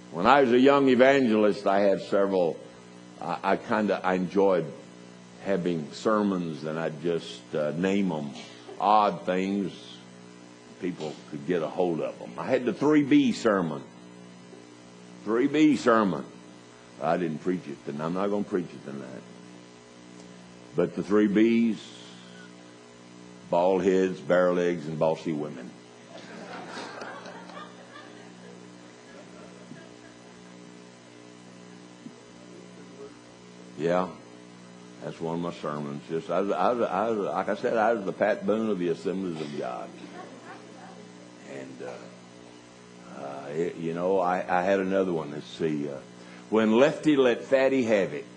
When I was a young evangelist, I had several. I enjoyed having sermons, and I'd just name them odd things. People could get a hold of them. I had the 3B sermon. 3B sermon. I didn't preach it, and I'm not going to preach it tonight. But the 3 B's: bald heads, bare legs, and bossy women. Yeah, that's one of my sermons. Just like I said, I was the Pat Boone of the Assemblies of God. And, you know, I had another one. Let's see. When Lefty let Fatty have it.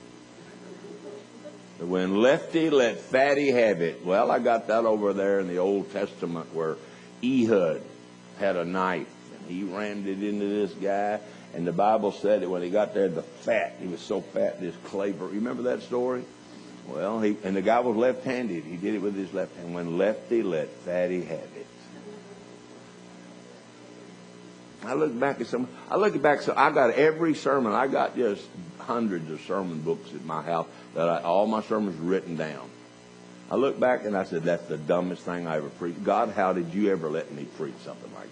When Lefty let Fatty have it. Well, I got that over there in the Old Testament where Ehud had a knife and he rammed it into this guy. And the Bible said that when he got there, he was so fat, this claver. You remember that story? Well, and the guy was left-handed. He did it with his left hand. When Lefty let Fatty have it. I look back, so I got every sermon. I got just hundreds of sermon books at my house all my sermons written down. I look back and I said, that's the dumbest thing I ever preached. God, how did you ever let me preach something like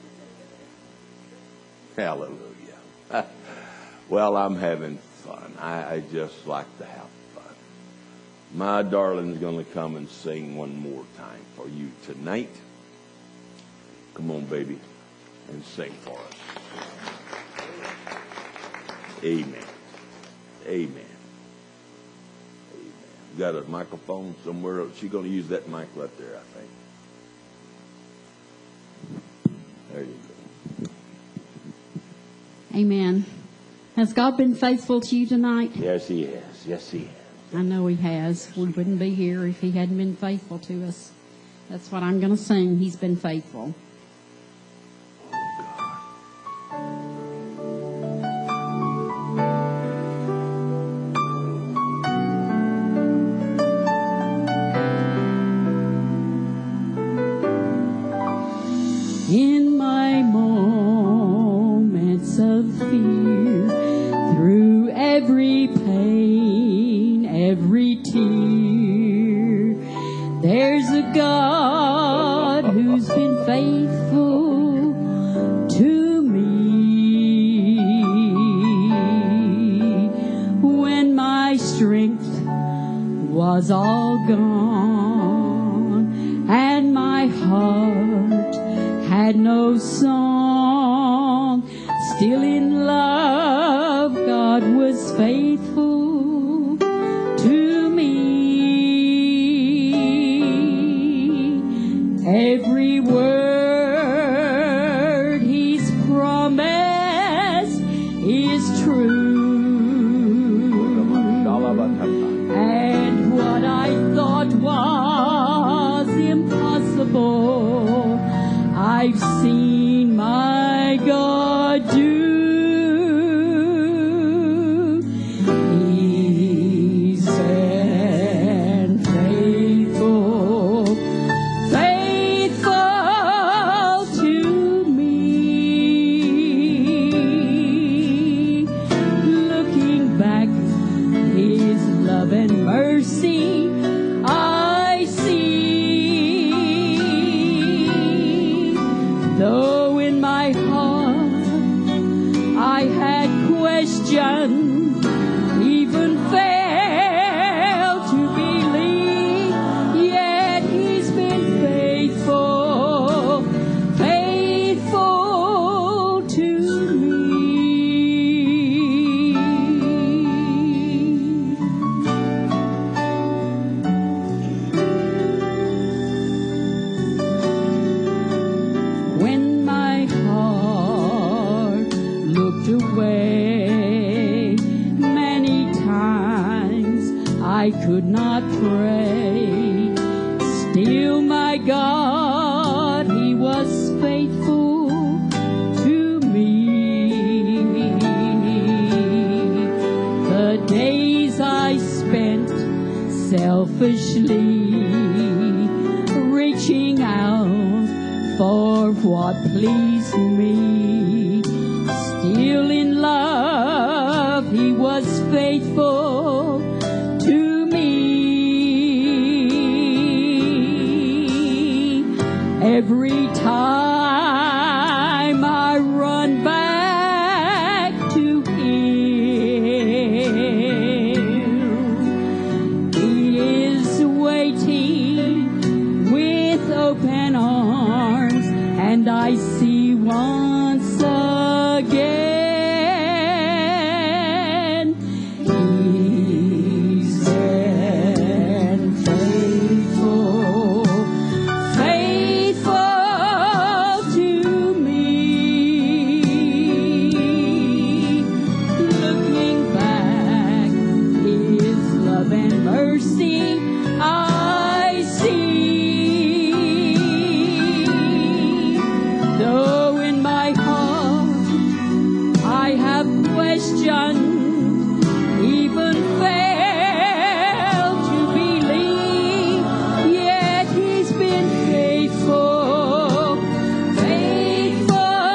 that? Hallelujah. Well, I'm having fun. I just like to have fun. My darling's going to come and sing one more time for you tonight. Come on, baby, and sing for us. Amen. Amen. Amen. You got a microphone somewhere? She's going to use that mic right there, I think. There you go. Amen. Has God been faithful to you tonight? Yes, He has. Yes, He has. I know He has. We wouldn't be here if He hadn't been faithful to us. That's what I'm going to sing. He's been faithful. In my moments of fear, through every pain, every tear, there's a God who's been faithful to me. When my strength was all gone and my heart had no song, still in love God was faithful to me. Every word He's promised is true, and what I thought was impossible, I've seen my God do. He's been faithful, faithful to me. Looking back, His love and mercy I see. Though in my heart I had questions, even failed to believe, yet He's been faithful, faithful to me. When my heart looked away, many times I could not pray. Still my God, He was faithful to me. The days I spent selfishly reaching out for what pleased me, still faithful to me. Every time I run back to Him, He is waiting with open arms, and I see once again He's been faithful, faithful to me. Looking back, His love and mercy I see. Though in my heart I have questioned, even failed to believe, yet He's been faithful, faithful.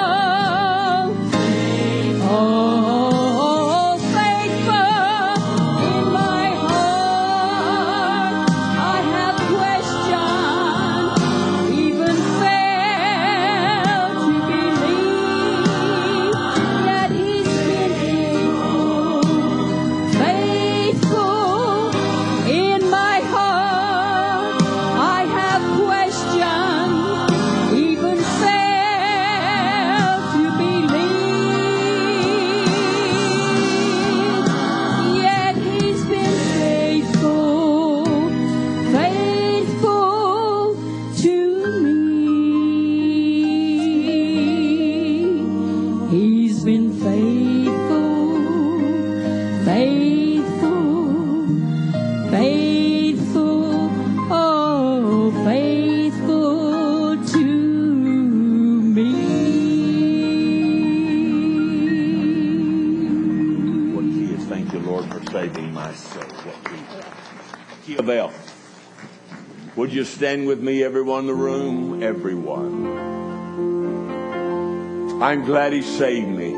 Oh, faithful. In my heart I have questioned, even failed to believe, yet He's been faithful. In my heart I have questioned, even failed to believe, yet He's been faithful, faithful to me. He's been faithful, faithful, faithful, oh, faithful to me. What key is thank you, Lord, for saving my soul? What key? Key of F. Would you stand with me, everyone in the room? Everyone. I'm glad He saved me.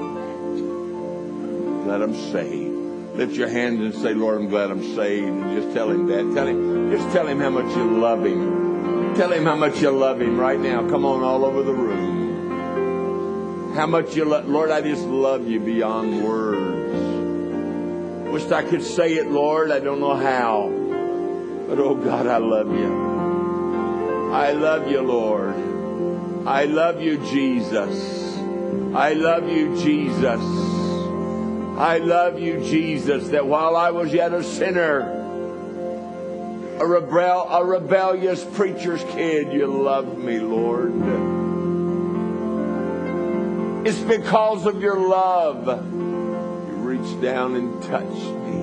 Glad I'm saved. Lift your hands and say, Lord, I'm glad I'm saved. And just tell Him that. Just tell Him how much you love Him. Tell Him how much you love Him right now. Come on, all over the room. How much you love, Lord, I just love you beyond words. Wished I could say it, Lord. I don't know how. But oh God, I love you. I love you, Lord. I love you, Jesus. I love you, Jesus. I love you, Jesus, that while I was yet a sinner, a rebellious preacher's kid, you loved me, Lord. It's because of your love you reached down and touched me.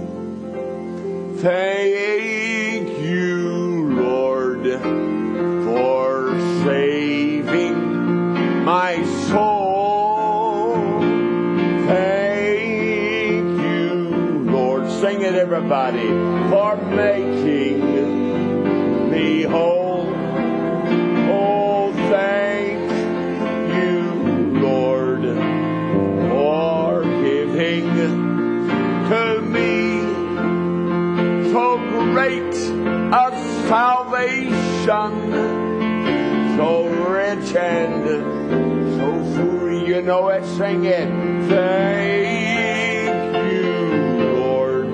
Thank you, Lord, for saving my soul. Thank you, Lord. Sing it, everybody. For making me whole. Oh, thank you, Lord, for giving to me so great a salvation, so rich and so free. You know it, sing it. Thank you, Lord.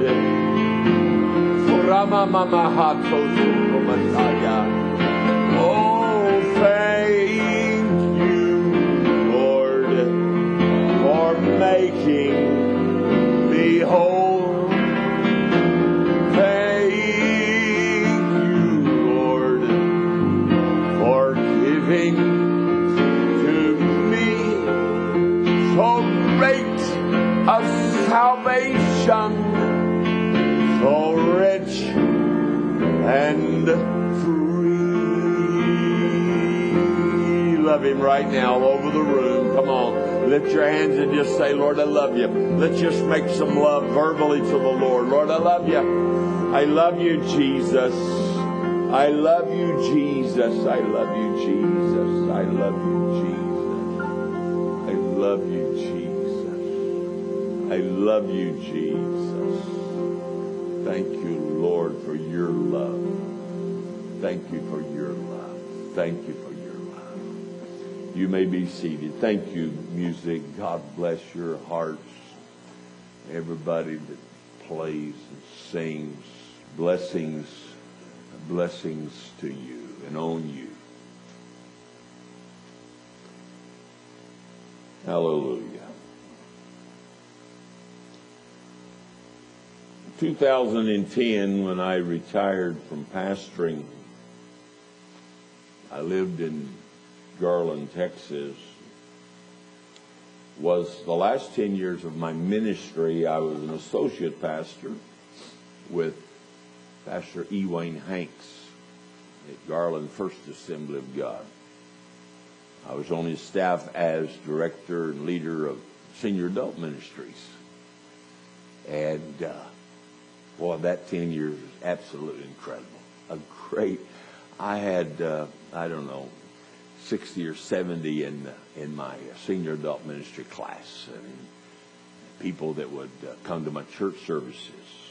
Oh, thank you, Lord, for making me whole. Thank you, Lord, for giving to me so great a salvation, so rich and free. Love Him right now all over the room. Come on, lift your hands and just say, Lord, I love you. Let's just make some love verbally to the Lord. Lord, I love you. I love you, Jesus. I love you, Jesus. I love you, Jesus. I love you, Jesus. I love you, Jesus. I I love you, Jesus. Thank you, Lord, for your love. Thank you for your love. Thank you for your love. You may be seated. Thank you, music. God bless your hearts. Everybody that plays and sings, blessings to you and on you. Hallelujah. 2010, when I retired from pastoring, I lived in Garland, Texas. Was the last 10 years of my ministry. I was an associate pastor with Pastor E. Wayne Hanks at Garland First Assembly of God. I was on his staff as director and leader of senior adult ministries. And boy, that 10 years was absolutely incredible. I had, 60 or 70 in my senior adult ministry class, and people that would come to my church services.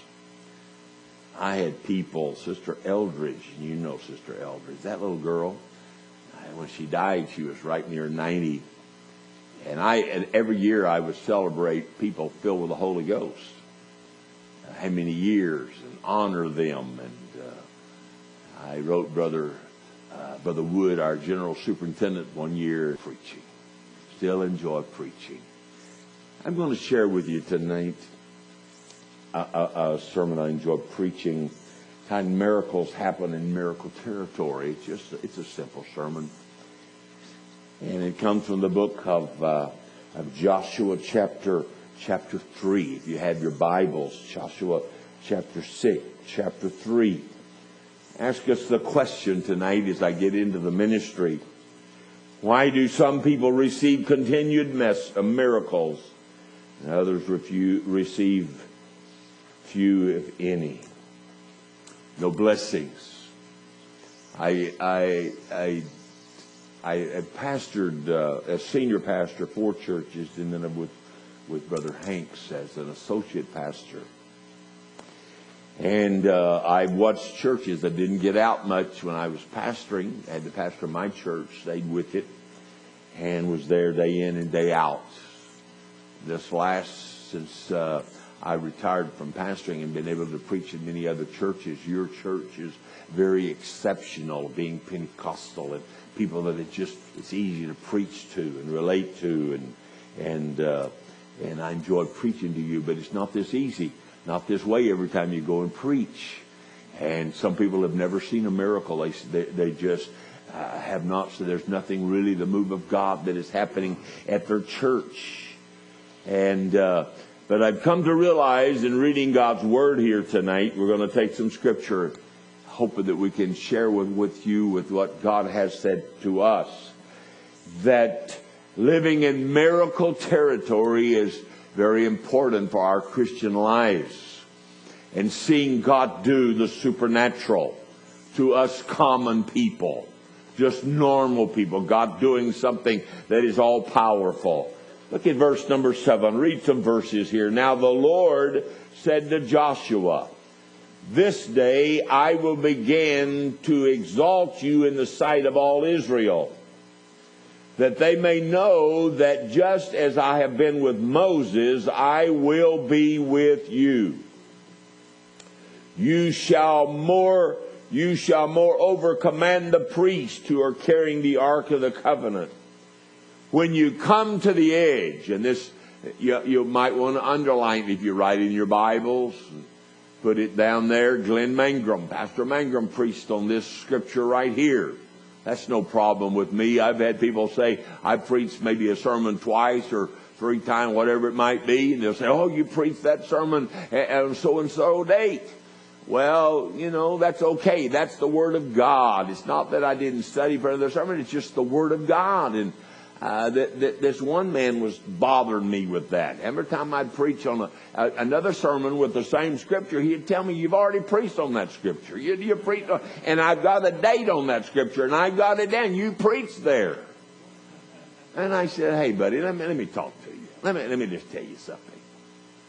I had people, Sister Eldridge, and you know Sister Eldridge, that little girl, when she died, she was right near 90. And every year I would celebrate people filled with the Holy Ghost. How many years, and honor them. And I wrote Brother Wood, our general superintendent, one year preaching. Still enjoy preaching. I'm going to share with you tonight a sermon I enjoy preaching. How miracles happen in miracle territory. It's a simple sermon, and it comes from the book of Joshua chapter 3. If you have your Bibles, Joshua chapter 3. Ask us the question tonight as I get into the ministry. Why do some people receive continued miracles and others receive few, if any? No blessings. I pastored as senior pastor 4 churches, and then with Brother Hanks as an associate pastor. And I watched churches that didn't get out much when I was pastoring. I had to pastor my church, stayed with it, and was there day in and day out. Since I retired from pastoring and been able to preach in many other churches, your church is very exceptional, being Pentecostal, and people that it's easy to preach to and relate to, and I enjoy preaching to you, but it's not this easy. Not this way every time you go and preach. And some people have never seen a miracle. They just have not. So there's nothing really, the move of God that is happening at their church. And but I've come to realize in reading God's Word here tonight, we're going to take some scripture, hoping that we can share with you what God has said to us. That living in miracle territory is very important for our Christian lives, and seeing God do the supernatural to us common people, just normal people, God doing something that is all powerful. Look at verse number 7. Read some verses here. Now the Lord said to Joshua, "This day I will begin to exalt you in the sight of all Israel, that they may know that just as I have been with Moses, I will be with you. You shall moreover command the priests who are carrying the ark of the covenant. When you come to the edge," and this you might want to underline if you write in your Bibles, put it down there. Glenn Mangrum, Pastor Mangrum preached on this scripture right here. That's no problem with me. I've had people say, I preached maybe a sermon twice or 3 times, whatever it might be. And they'll say, "Oh, you preached that sermon on so-and-so date." Well, that's okay. That's the Word of God. It's not that I didn't study for another sermon. It's just the Word of God. And this one man was bothering me with that. Every time I'd preach on another sermon with the same scripture, he'd tell me, "You've already preached on that scripture. You preached on, and I've got a date on that scripture, and I got it down. You preached there." And I said, "Hey, buddy, let me talk to you. Let me just tell you something.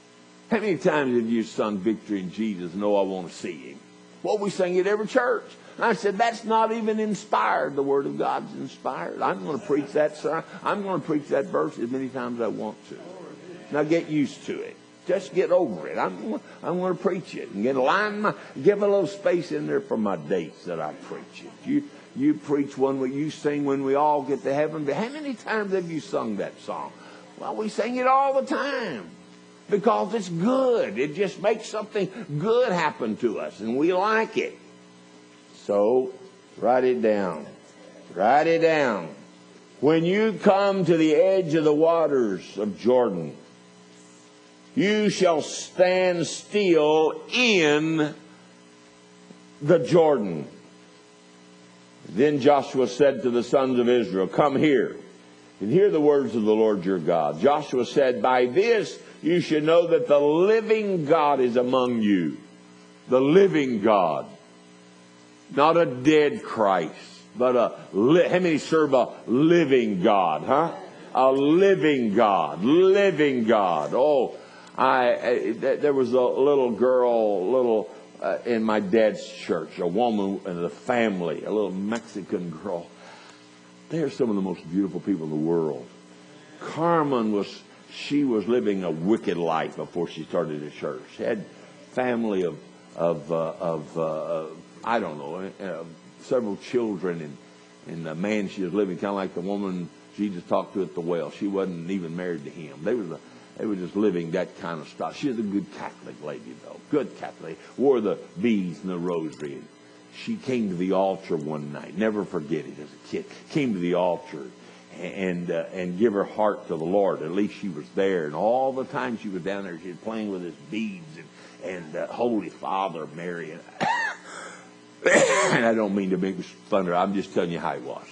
How many times have you sung Victory in Jesus, Know I Want to See Him? Well, we sing it every church. And I said, that's not even inspired. The Word of God's inspired. I'm going to preach that song. I'm going to preach that verse as many times as I want to. Now get used to it. Just get over it. I'm going to preach it and give a little space in there for my dates that I preach it. You preach one way, you sing when we all get to heaven. But how many times have you sung that song? Well, we sing it all the time because it's good. It just makes something good happen to us, and we like it. So write it down. Write it down. When you come to the edge of the waters of Jordan, you shall stand still in the Jordan. Then Joshua said to the sons of Israel, come here and hear the words of the Lord your God. Joshua said, by this you should know that the living God is among you. The living God. Not a dead Christ, but how many serve a living God, huh? A living God. Living God. Oh, there was a little girl, in my dad's church, a woman and a family, a little Mexican girl. They are some of the most beautiful people in the world. Carmen she was living a wicked life before she started the church. She had family of I don't know, several children, and the man she was living, kind of like the woman Jesus talked to at the well. She wasn't even married to him. They were just living that kind of stuff. She was a good Catholic lady, though. Good Catholic. Wore the beads and the rosary. And she came to the altar one night. Never forget it as a kid. Came to the altar and give her heart to the Lord. At least she was there. And all the time she was down there, she was playing with his beads and Holy Father, Mary. And I don't mean to make fun of her. I'm just telling you how it was.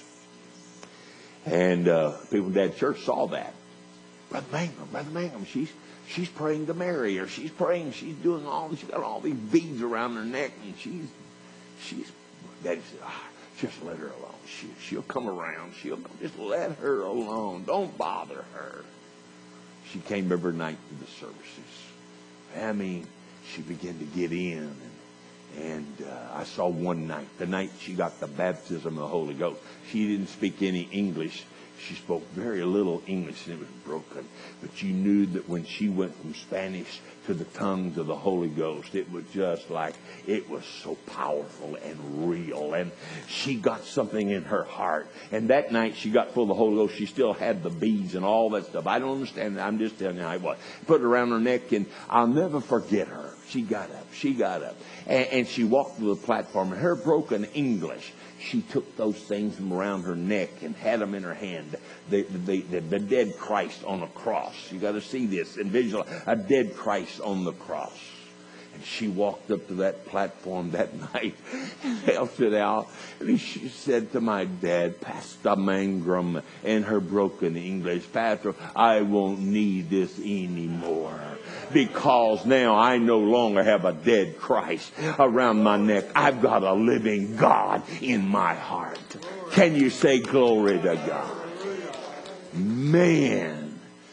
And people in that church saw that. Brother Mangum, she's praying to Mary, or she's praying, she's doing she's got all these beads around her neck, and she's. Daddy said, just let her alone. She'll come around. Just let her alone. Don't bother her. She came every night to the services. I mean, she began to get in, and I saw one night, the night she got the baptism of the Holy Ghost. She didn't speak any English. She spoke very little English, and it was broken. But you knew that when she went from Spanish to the tongues of the Holy Ghost, it was just like, it was so powerful and real. And she got something in her heart. And that night she got full of the Holy Ghost. She still had the beads and all that stuff. I don't understand that. I'm just telling you how it was. Put it around her neck, and I'll never forget her. She got up. And she walked to the platform, and her broken English, she took those things from around her neck and had them in her hand. The dead Christ on a cross. You got to see this and visualize a dead Christ on the cross. And she walked up to that platform that night and held it out. And she said to my dad, Pastor Mangum, in her broken English, Pastor, I won't need this anymore. Because now I no longer have a dead Christ around my neck. I've got a living God in my heart. Can you say glory to God? Man,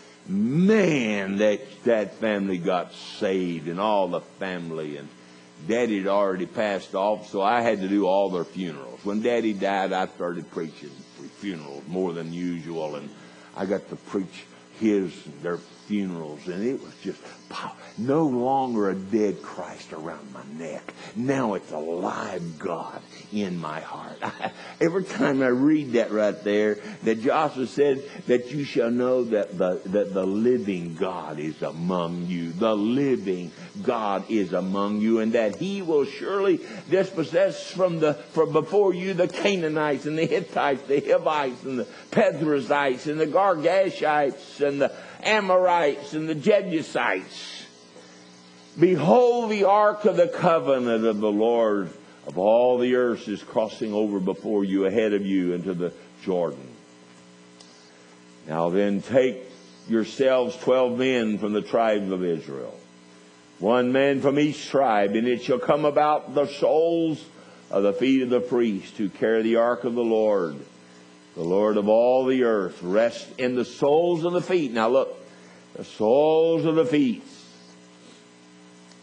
that family got saved, and all the family, and Daddy had already passed off, so I had to do all their funerals. When Daddy died, I started preaching funerals more than usual, and I got to preach their funerals, and it was just no longer a dead Christ around my neck. Now it's a live God in my heart. Every time I read that right there, that Joshua said that you shall know that the living God is among you. The living God is among you, and that He will surely dispossess from before you the Canaanites and the Hittites, the Hivites and the Perizzites and the Girgashites and the Amorites and the Jebusites. Behold, the ark of the covenant of the Lord of all the earth is crossing over before you, ahead of you, into the Jordan. Now then, take yourselves 12 men from the tribe of Israel, one man from each tribe, and it shall come about the soles of the feet of the priests who carry the ark of the Lord of all the earth, rest in the soles of the feet. Now look, the soles of the feet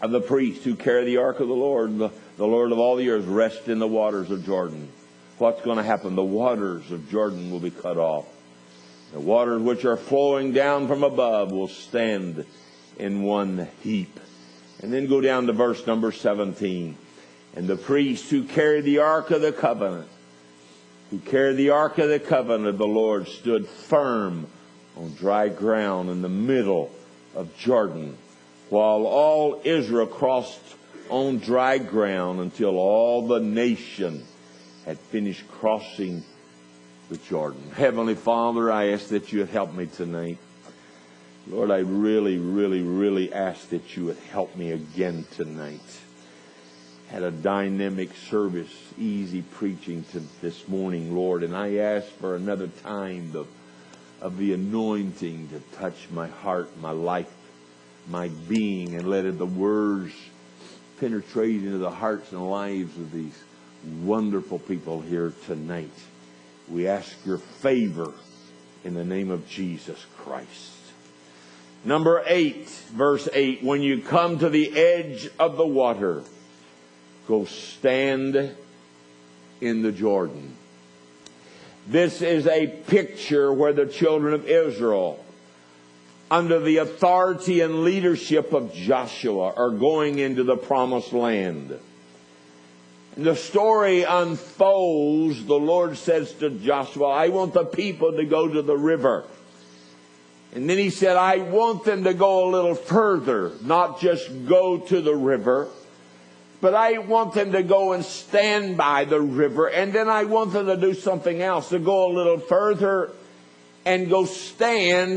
of the priests who carry the ark of the Lord, the Lord of all the earth, rest in the waters of Jordan. What's going to happen? The waters of Jordan will be cut off. The waters which are flowing down from above will stand in one heap. And then go down to verse number 17. And the priests who carry the ark of the covenant, of the Lord, stood firm on dry ground in the middle of Jordan, while all Israel crossed on dry ground until all the nation had finished crossing the Jordan. Heavenly Father, I ask that you would help me tonight. Lord, I really, really, really ask that you would help me again tonight. Had a dynamic service, easy preaching this morning, Lord, and I ask for another time of the anointing to touch my heart, my life, my being, and let the words penetrate into the hearts and lives of these wonderful people here tonight. We ask your favor in the name of Jesus Christ. Number 8, verse 8, when you come to the edge of the water, go stand in the Jordan. This is a picture where the children of Israel, under the authority and leadership of Joshua, are going into the promised land. And the story unfolds. The Lord says to Joshua, I want the people to go to the river. And then he said, I want them to go a little further, not just go to the river, but I want them to go and stand by the river. And then I want them to do something else, to go a little further and go stand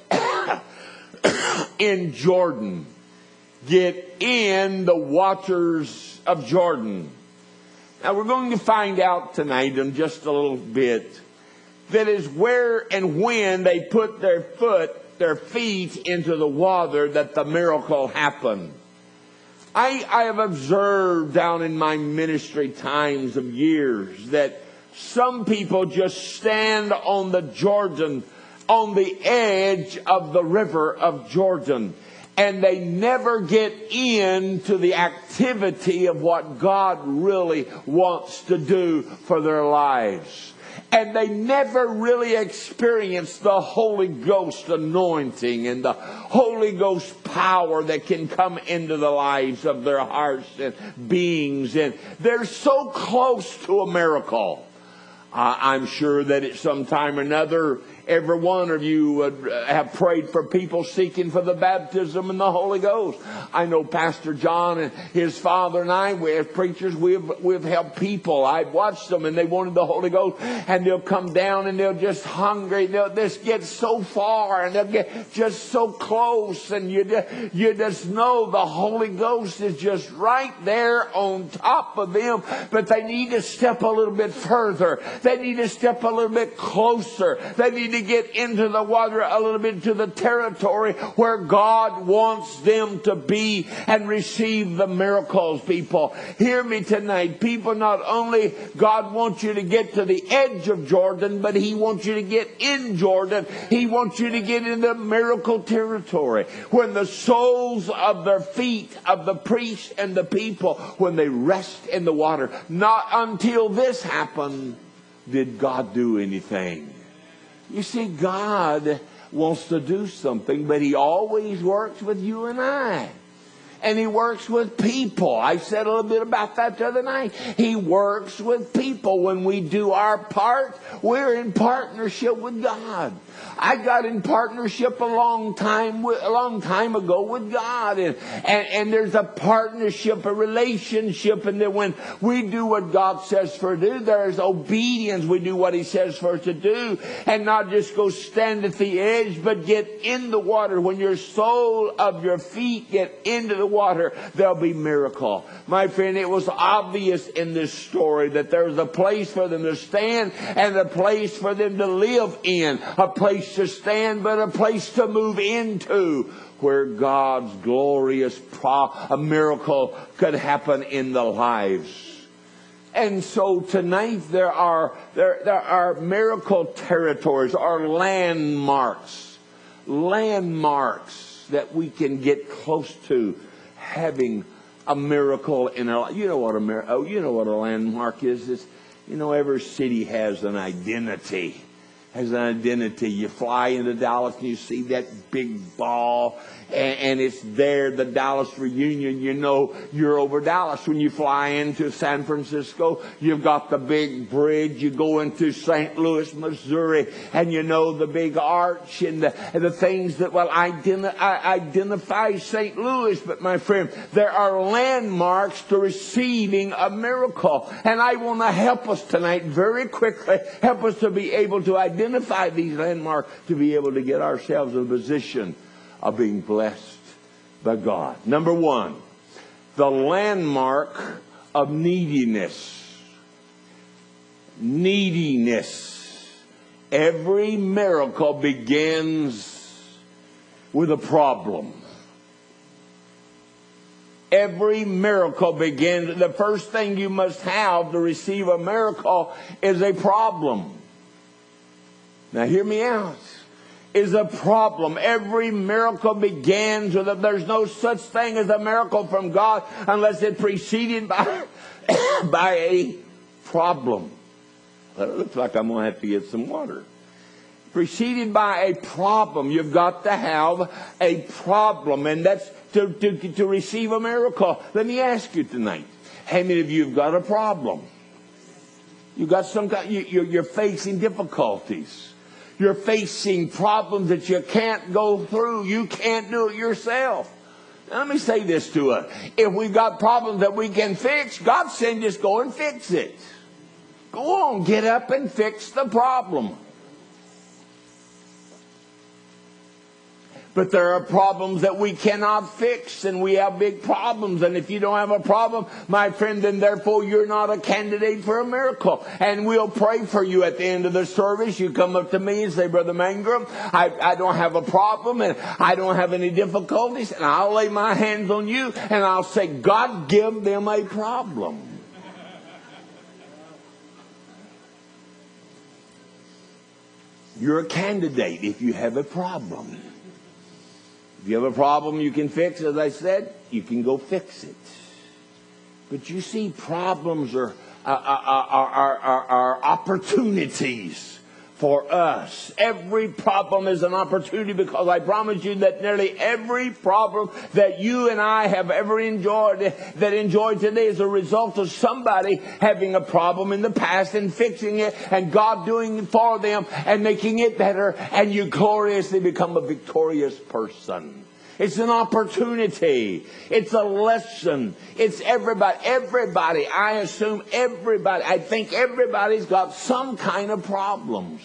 in Jordan. Get in the waters of Jordan. Now we're going to find out tonight in just a little bit that is where and when they put their feet into the water that the miracle happened. I have observed down in my ministry times of years that some people just stand on the Jordan, on the edge of the river of Jordan, and they never get into the activity of what God really wants to do for their lives. And they never really experience the Holy Ghost anointing and the Holy Ghost power that can come into the lives of their hearts and beings. And they're so close to a miracle. I'm sure that at some time or another, every one of you would have prayed for people seeking for the baptism in the Holy Ghost. I know Pastor John and his father and I, as preachers, we've helped people. I've watched them and they wanted the Holy Ghost, and they'll come down and they're just hungry. They'll just get so far and they'll get just so close, and you just know the Holy Ghost is just right there on top of them, but they need to step a little bit further. They need to step a little bit closer. They need to get into the water a little bit, to the territory where God wants them to be and receive the miracles. People, hear me tonight. People, not only God wants you to get to the edge of Jordan, but He wants you to get in Jordan. He wants you to get in the miracle territory when the soles of their feet of the priests and the people, when they rest in the water. Not until this happened did God do anything. You see, God wants to do something, but He always works with you and I. And He works with people. I said a little bit about that the other night. He works with people. When we do our part, we're in partnership with God. I got in partnership a long time ago with God, and there's a partnership, a relationship, and then when we do what God says for us to do, there's obedience. We do what He says for us to do, and not just go stand at the edge, but get in the water. When your sole of your feet get into the water, there'll be miracle. My friend, it was obvious in this story that there was a place for them to stand and a place for them to live in, a place to stand, but a place to move into, where God's glorious a miracle could happen in the lives. And so tonight there are miracle territories, or landmarks that we can get close to having a miracle in our life. You know what a landmark is? Every city has an identity. You fly into Dallas and you see that big ball, and it's there, the Dallas Reunion. You know you're over Dallas. When you fly into San Francisco, you've got the big bridge. You go into St. Louis, Missouri, and you know the big arch and the things that identify St. Louis. But my friend, there are landmarks to receiving a miracle. And I want to help us tonight very quickly, help us to be able to identify these landmarks, to be able to get ourselves in a position of being blessed by God. Number one, the landmark of neediness. Neediness. Every miracle begins with a problem. Every miracle begins, the first thing you must have to receive a miracle is a problem. Now hear me out. Is a problem. Every miracle begins with there's no such thing as a miracle from God unless it's preceded by a problem. Well, it looks like I'm going to have to get some water. Preceded by a problem. You've got to have a problem, and that's to receive a miracle. Let me ask you tonight, how many of you have got a problem? You've got you're facing difficulties. You're facing problems that you can't go through. You can't do it yourself. Now, let me say this to us. If we've got problems that we can fix, God said just go and fix it. Go on, get up and fix the problem. But there are problems that we cannot fix, and we have big problems. And if you don't have a problem, my friend, then therefore you're not a candidate for a miracle. And we'll pray for you at the end of the service. You come up to me and say, Brother Mangrum, I don't have a problem, and I don't have any difficulties. And I'll lay my hands on you, and I'll say, God, give them a problem. You're a candidate if you have a problem. If you have a problem you can fix, as I said, you can go fix it. But you see, problems are opportunities for us. Every problem is an opportunity, because I promise you that nearly every problem that you and I have ever enjoyed today is a result of somebody having a problem in the past and fixing it, and God doing it for them and making it better, and you gloriously become a victorious person. It's an opportunity. It's a lesson. It's everybody. I assume everybody. I think everybody's got some kind of problems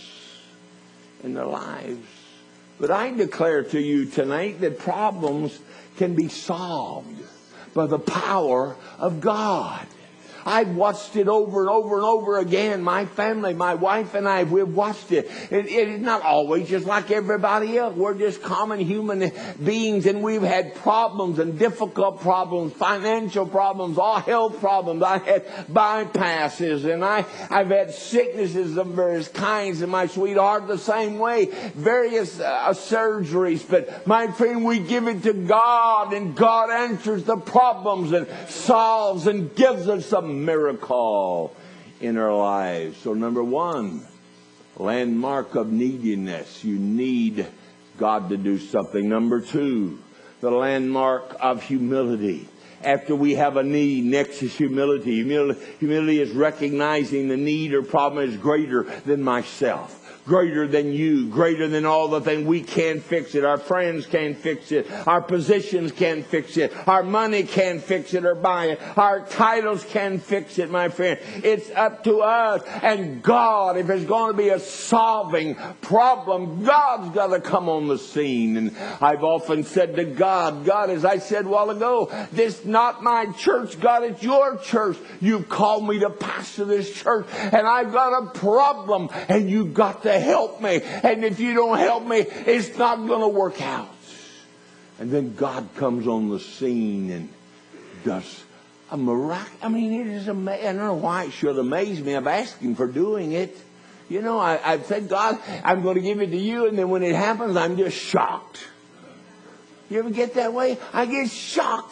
in their lives. But I declare to you tonight that problems can be solved by the power of God. I've watched it over and over and over again. My family, my wife and I, we've watched it. It is not always just like everybody else. We're just common human beings, and we've had problems and difficult problems, financial problems, all health problems. I had bypasses, and I've had sicknesses of various kinds, and my sweetheart the same way, various surgeries. But my friend, we give it to God, and God answers the problems and solves and gives us a miracle in our lives. So number one, landmark of neediness. You need God to do something. Number two, the landmark of humility. After we have a need, next is humility. Humility is recognizing the need or problem is greater than myself. Greater than you, greater than all the things. We can't fix it. Our friends can't fix it. Our positions can't fix it. Our money can't fix it or buy it. Our titles can't fix it, my friend. It's up to us. And God, if it's going to be a solving problem, God's got to come on the scene. And I've often said to God, God, as I said a while ago, this is not my church. God, it's your church. You've called me to pastor this church, and I've got a problem, and you've got to help me. And if you don't help me, it's not going to work out. And then God comes on the scene and does a miracle. I mean, it is amazing. I don't know why it should amaze me. I've asked Him for doing it. You know, I've said, God, I'm going to give it to you. And then when it happens, I'm just shocked. You ever get that way? I get shocked.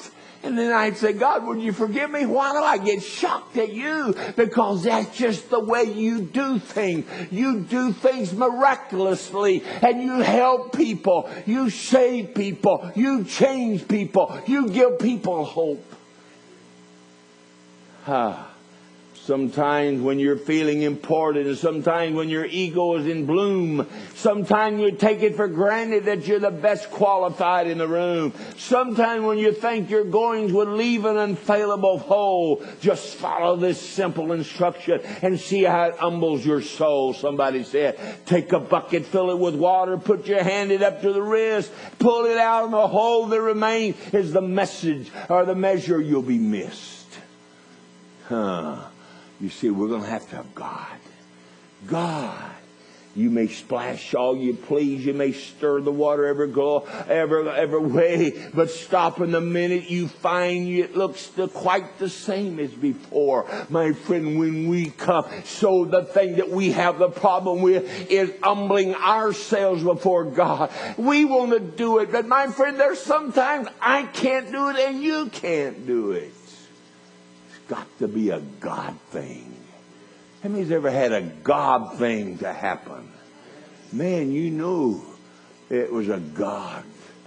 And then I'd say, God, would you forgive me? Why do I get shocked at you? Because that's just the way you do things. You do things miraculously, and you help people. You save people. You change people. You give people hope. Sometimes when you're feeling important, sometimes when your ego is in bloom, sometimes you take it for granted that you're the best qualified in the room. Sometimes when you think your goings would leave an unfailable hole, just follow this simple instruction and see how it humbles your soul. Somebody said, take a bucket, fill it with water, put your hand it up to the wrist, pull it out, and the hole that remains is the message or the measure you'll be missed. You see, we're going to have God. God. You may splash all you please. You may stir the water every way. But stop in the minute you find it looks quite the same as before. My friend, when we come, so the thing that we have the problem with is humbling ourselves before God. We want to do it. But my friend, there's sometimes I can't do it and you can't do it. It's got to be a God thing. How many's ever had a God thing to happen? Man, you know it was a God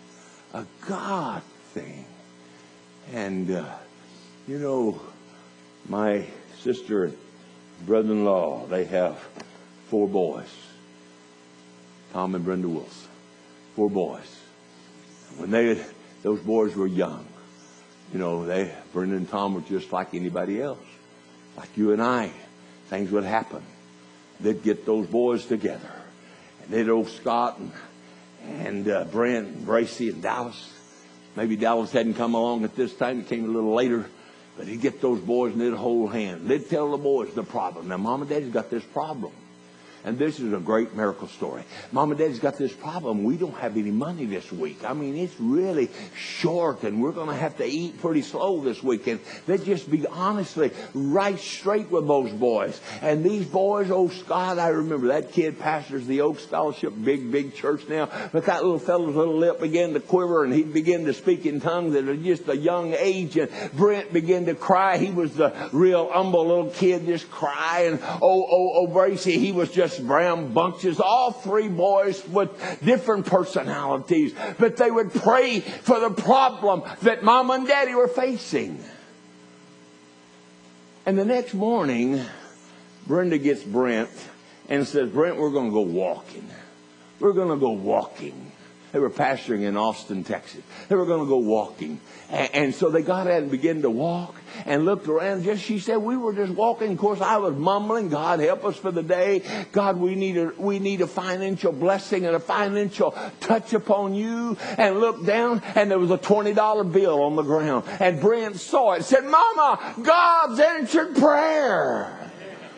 thing. And, you know, my sister and brother-in-law, they have 4 boys. Tom and Brenda Wilson. 4 boys. When those boys were young, you know, Brenda and Tom were just like anybody else. Like you and I. Things would happen. They'd get those boys together. And they'd old Scott and Brent and Bracy and Dallas. Maybe Dallas hadn't come along at this time. He came a little later. But he'd get those boys and they'd hold hands. They'd tell the boys the problem. Now, Mom and Daddy's got this problem. And this is a great miracle story. Mom and Daddy's got this problem. We don't have any money this week. I mean, it's really short, and we're going to have to eat pretty slow this weekend. They'd just be honestly right straight with those boys. And these boys, oh, Scott, I remember that kid pastors the Oak Scholarship, big church now. But that little fellow's little lip began to quiver, and he began to speak in tongues at just a young age. And Brent began to cry. He was the real humble little kid, just crying. Oh, Bracy, he was just brown bunches, all 3 boys with different personalities. But they would pray for the problem that Mom and Daddy were facing. And the next morning, Brenda gets Brent and says, Brent, we're going to go walking. We're going to go walking. They were pastoring in Austin, Texas. They were going to go walking. And so they got out and began to walk and looked around. She said, we were just walking. Of course, I was mumbling, God, help us for the day. God, we need a financial blessing and a financial touch upon you. And looked down, and there was a $20 bill on the ground. And Brent saw it, said, Mama, God's answered prayer.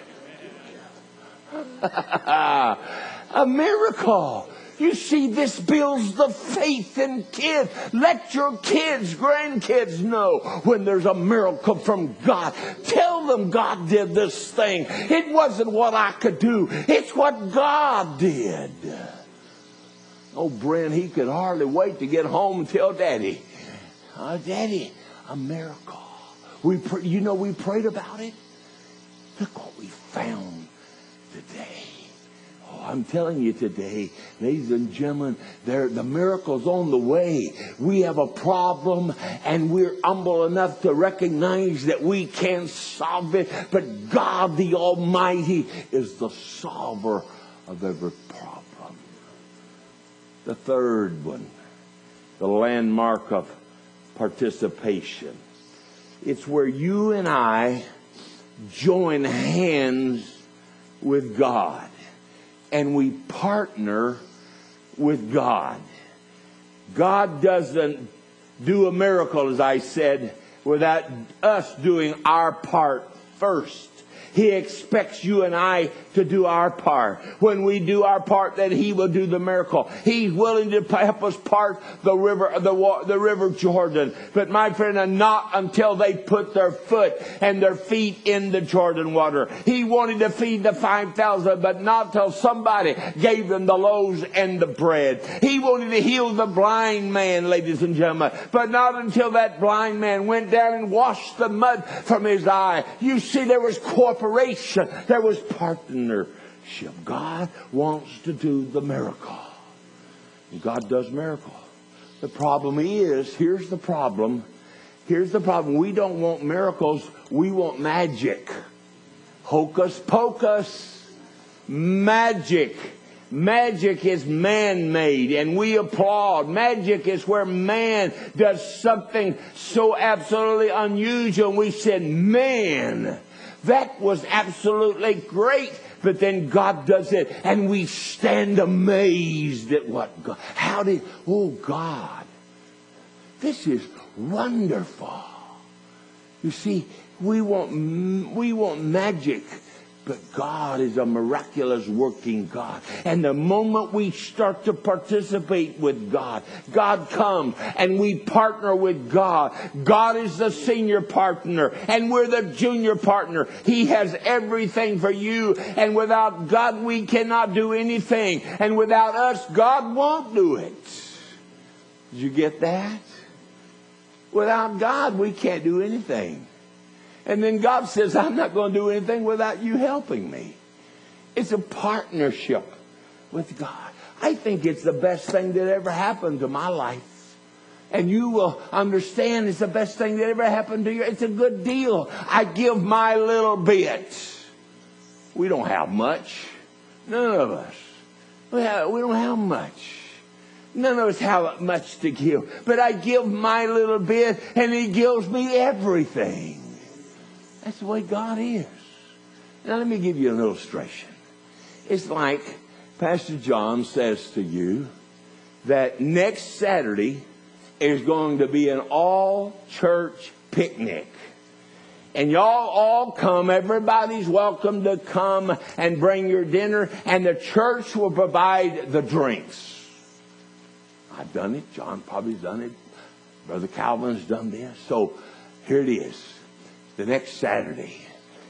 A miracle. You see, this builds the faith in kids. Let your kids, grandkids know when there's a miracle from God. Tell them God did this thing. It wasn't what I could do. It's what God did. Oh, Brent, he could hardly wait to get home and tell Daddy. Oh, Daddy, a miracle. We prayed about it. Look what we found today. I'm telling you today, ladies and gentlemen, the miracle's on the way. We have a problem, and we're humble enough to recognize that we can't solve it. But God, the Almighty, is the solver of every problem. The third one, the landmark of participation. It's where you and I join hands with God. And we partner with God. God doesn't do a miracle, as I said, without us doing our part first. He expects you and I to do our part. When we do our part, then He will do the miracle. He's willing to help us part the river Jordan. But my friend, not until they put their foot and their feet in the Jordan water. He wanted to feed the 5,000, but not till somebody gave them the loaves and the bread. He wanted to heal the blind man, ladies and gentlemen, but not until that blind man went down and washed the mud from his eye. You see, there was cooperation. There was partnership. God wants to do the miracle. God does miracle. The problem is, here's the problem. Here's the problem. We don't want miracles. We want magic. Hocus pocus. Magic. Magic is man-made, and we applaud. Magic is where man does something so absolutely unusual, and we said, man, that was absolutely great. But then God does it, and we stand amazed at what God, oh God, this is wonderful. You see, we want magic. But God is a miraculous working God. And the moment we start to participate with God, God comes and we partner with God. God is the senior partner and we're the junior partner. He has everything for you. And without God, we cannot do anything. And without us, God won't do it. Did you get that? Without God, we can't do anything. And then God says, I'm not going to do anything without you helping me. It's a partnership with God. I think it's the best thing that ever happened to my life. And you will understand it's the best thing that ever happened to you. It's a good deal. I give my little bit. We don't have much. None of us. We don't have much. None of us have much to give. But I give my little bit and He gives me everything. That's the way God is. Now let me give you an illustration. It's like Pastor John says to you that next Saturday is going to be an all-church picnic. And y'all all come. Everybody's welcome to come and bring your dinner. And the church will provide the drinks. I've done it. John probably done it. Brother Calvin's done this. So here it is. The next Saturday,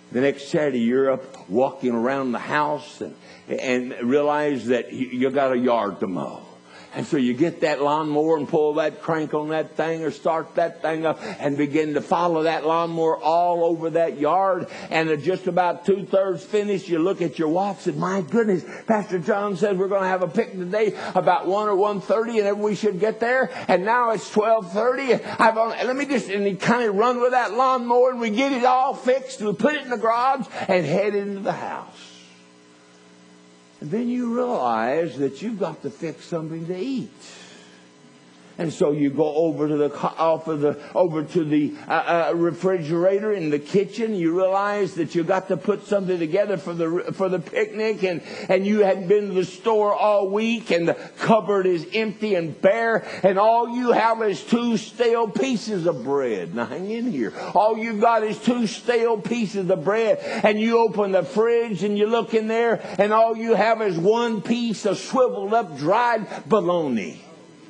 you're up walking around the house and realize that you got a yard to mow. And so you get that lawnmower and pull that crank on that thing or start that thing up and begin to follow that lawnmower all over that yard. And at just about 2/3 finished, you look at your watch and my goodness, Pastor John says we're going to have a picnic today about 1 or 1:30 and we should get there. And now it's 12:30. And he kind of run with that lawnmower and we get it all fixed. We put it in the garage and head into the house. And then you realize that you've got to fix something to eat. And so you go over to the refrigerator in the kitchen. You realize that you got to put something together for the picnic, and you hadn't been to the store all week, and the cupboard is empty and bare, and all you have is 2 stale pieces of bread. Now hang in here. All you've got is 2 stale pieces of bread, and you open the fridge and you look in there, and all you have is 1 piece of swiveled up dried bologna.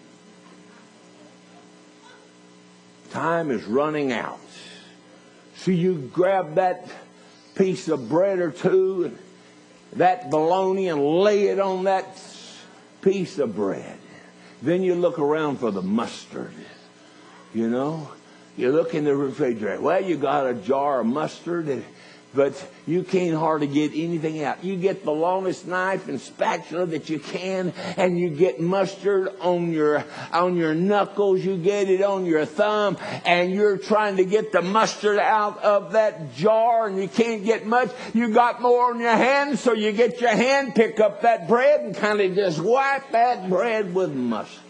Time is running out. So you grab that piece of bread or 2, and that bologna, and lay it on that piece of bread. Then you look around for the mustard. You know, you look in the refrigerator. Well, you got a jar of mustard, but you can't hardly get anything out. You get the longest knife and spatula that you can, and you get mustard on your knuckles. You get it on your thumb, and you're trying to get the mustard out of that jar, and you can't get much. You got more on your hands, so you get your hand, pick up that bread, and kind of just wipe that bread with mustard.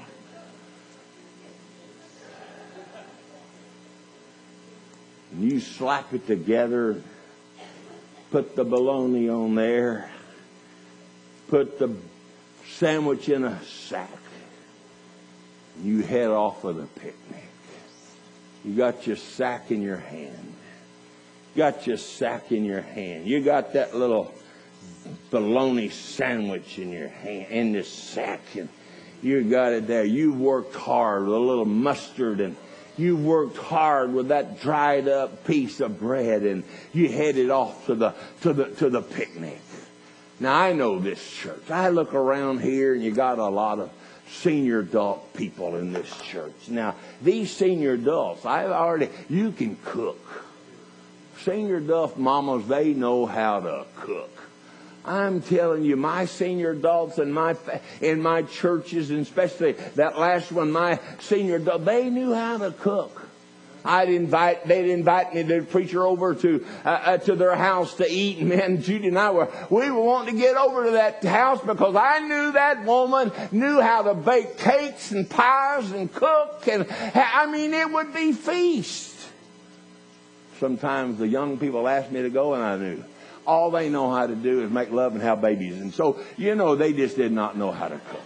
And you slap it together, put the bologna on there, put the sandwich in a sack, and you head off for the picnic. You got your sack in your hand, got your sack in your hand. You got that little bologna sandwich in your hand, in the sack, and you got it there. You worked hard with a little mustard, and you worked hard with that dried up piece of bread, and you headed off to the picnic. Now I know this church. I look around here, and you got a lot of senior adult people in this church. Now these senior adults, you can cook. Senior adult mamas, they know how to cook. I'm telling you, my senior adults in my churches, and especially that last one, my senior adult, they knew how to cook. They'd invite me, the preacher, over to their house to eat, and man, Judy and I were wanting to get over to that house because I knew that woman knew how to bake cakes and pies and cook, and I mean, it would be feast. Sometimes the young people asked me to go, and I knew. All they know how to do is make love and have babies. And so, they just did not know how to cook.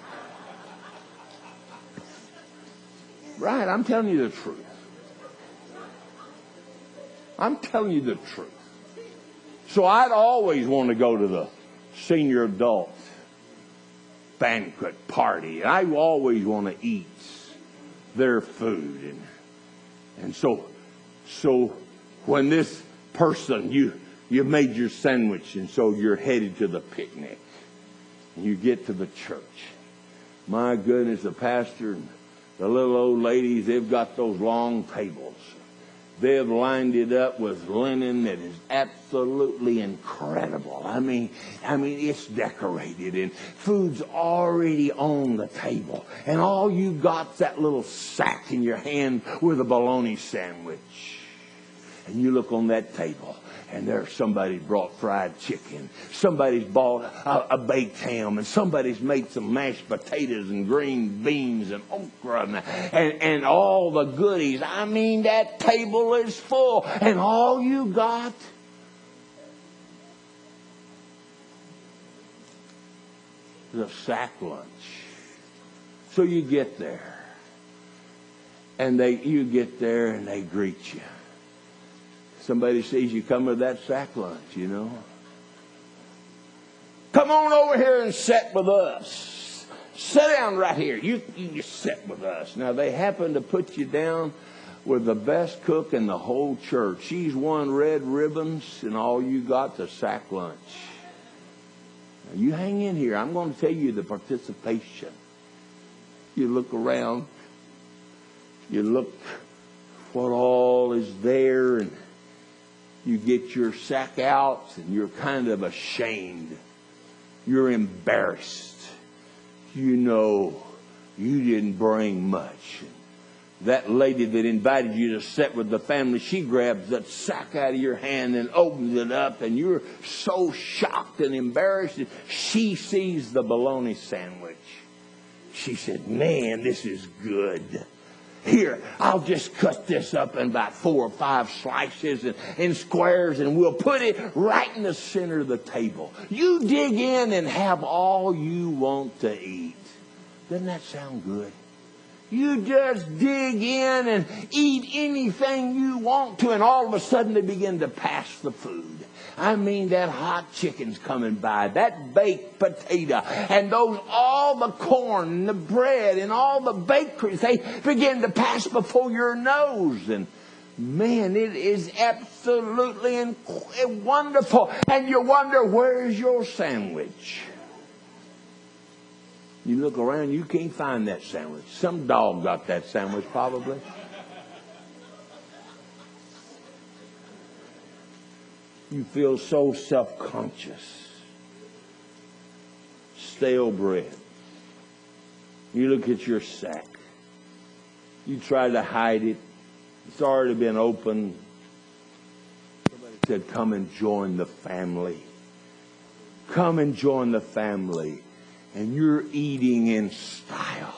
Right, I'm telling you the truth. I'm telling you the truth. So I'd always want to go to the senior adult banquet party. I always want to eat their food. And so when this person, you made your sandwich, and so you're headed to the picnic. And you get to the church. My goodness, the pastor and the little old ladies, they've got those long tables. They've lined it up with linen that is absolutely incredible. I mean, it's decorated, and food's already on the table. And all you got's that little sack in your hand with a bologna sandwich. And you look on that table, and there's somebody brought fried chicken. Somebody's bought a baked ham, and somebody's made some mashed potatoes and green beans and okra and all the goodies. I mean, that table is full, and all you got is a sack lunch. So you get there, and you get there, and they greet you. Somebody sees you come with that sack lunch, Come on over here and sit with us. Sit down right here. You just sit with us. Now, they happen to put you down with the best cook in the whole church. She's won red ribbons, and all you got's a sack lunch. Now, you hang in here. I'm going to tell you the participation. You look around. You look what all is there, and you get your sack out, and you're kind of ashamed. You're embarrassed. You didn't bring much. That lady that invited you to sit with the family, she grabs that sack out of your hand and opens it up, and you're so shocked and embarrassed. She sees the bologna sandwich. She said, man, this is good. Here, I'll just cut this up in about 4 or 5 slices and in squares, and we'll put it right in the center of the table. You dig in and have all you want to eat. Doesn't that sound good? You just dig in and eat anything you want to, and all of a sudden they begin to pass the food. I mean, that hot chicken's coming by, that baked potato, and all the corn and the bread and all the bakeries, they begin to pass before your nose. And man, it is absolutely wonderful. And you wonder, where's your sandwich? You look around, you can't find that sandwich. Some dog got that sandwich probably. You feel so self-conscious. Stale bread. You look at your sack. You try to hide it. It's already been opened. Somebody said, come and join the family. Come and join the family. And you're eating in style.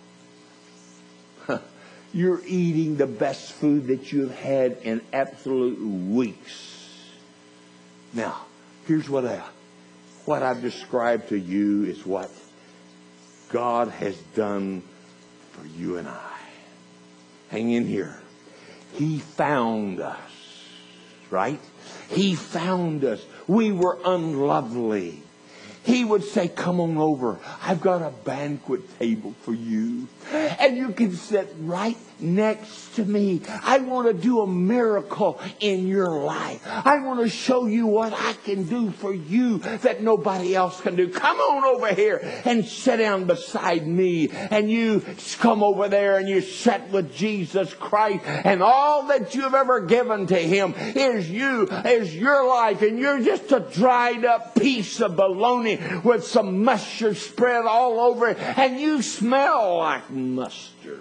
You're eating the best food that you've had in absolute weeks. Now, here's what I've described to you is what God has done for you and I. Hang in here. He found us, right? He found us. We were unlovely. He would say, come on over. I've got a banquet table for you. And you can sit right next to me. I want to do a miracle in your life. I want to show you what I can do for you that nobody else can do. Come on over here and sit down beside me. And you come over there and you sit with Jesus Christ. And all that you've ever given to Him is your life. And you're just a dried up piece of bologna with some mustard spread all over it, and you smell like mustard.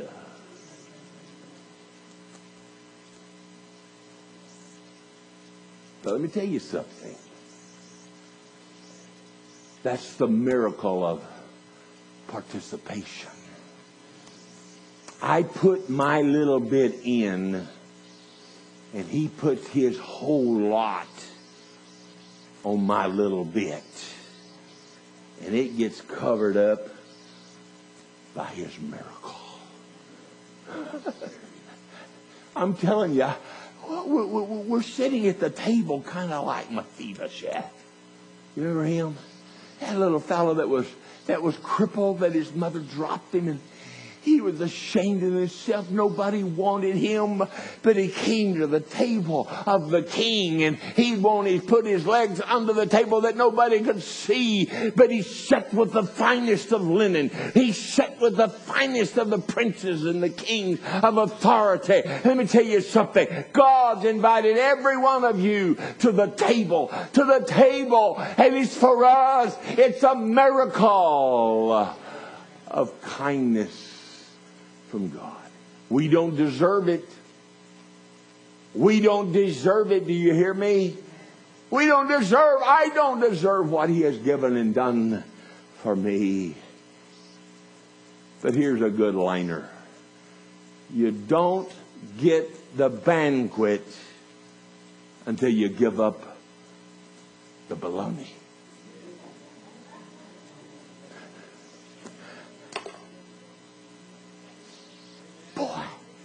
But let me tell you something. That's the miracle of participation. I put my little bit in, and He puts His whole lot on my little bit. And it gets covered up by His miracle. I'm telling you, we're sitting at the table kind of like Mephibosheth. You remember him? That little fellow that was crippled, that his mother dropped him, and he was ashamed of himself. Nobody wanted him, but he came to the table of the king, and he put his legs under the table that nobody could see, but he sat with the finest of linen. He sat with the finest of the princes and the kings of authority. Let me tell you something. God's invited every one of you to the table, and it's for us. It's a miracle of kindness from God. We don't deserve it. We don't deserve it. Do you hear me? I don't deserve what He has given and done for me. But here's a good liner. You don't get the banquet until you give up the bologna. Boy.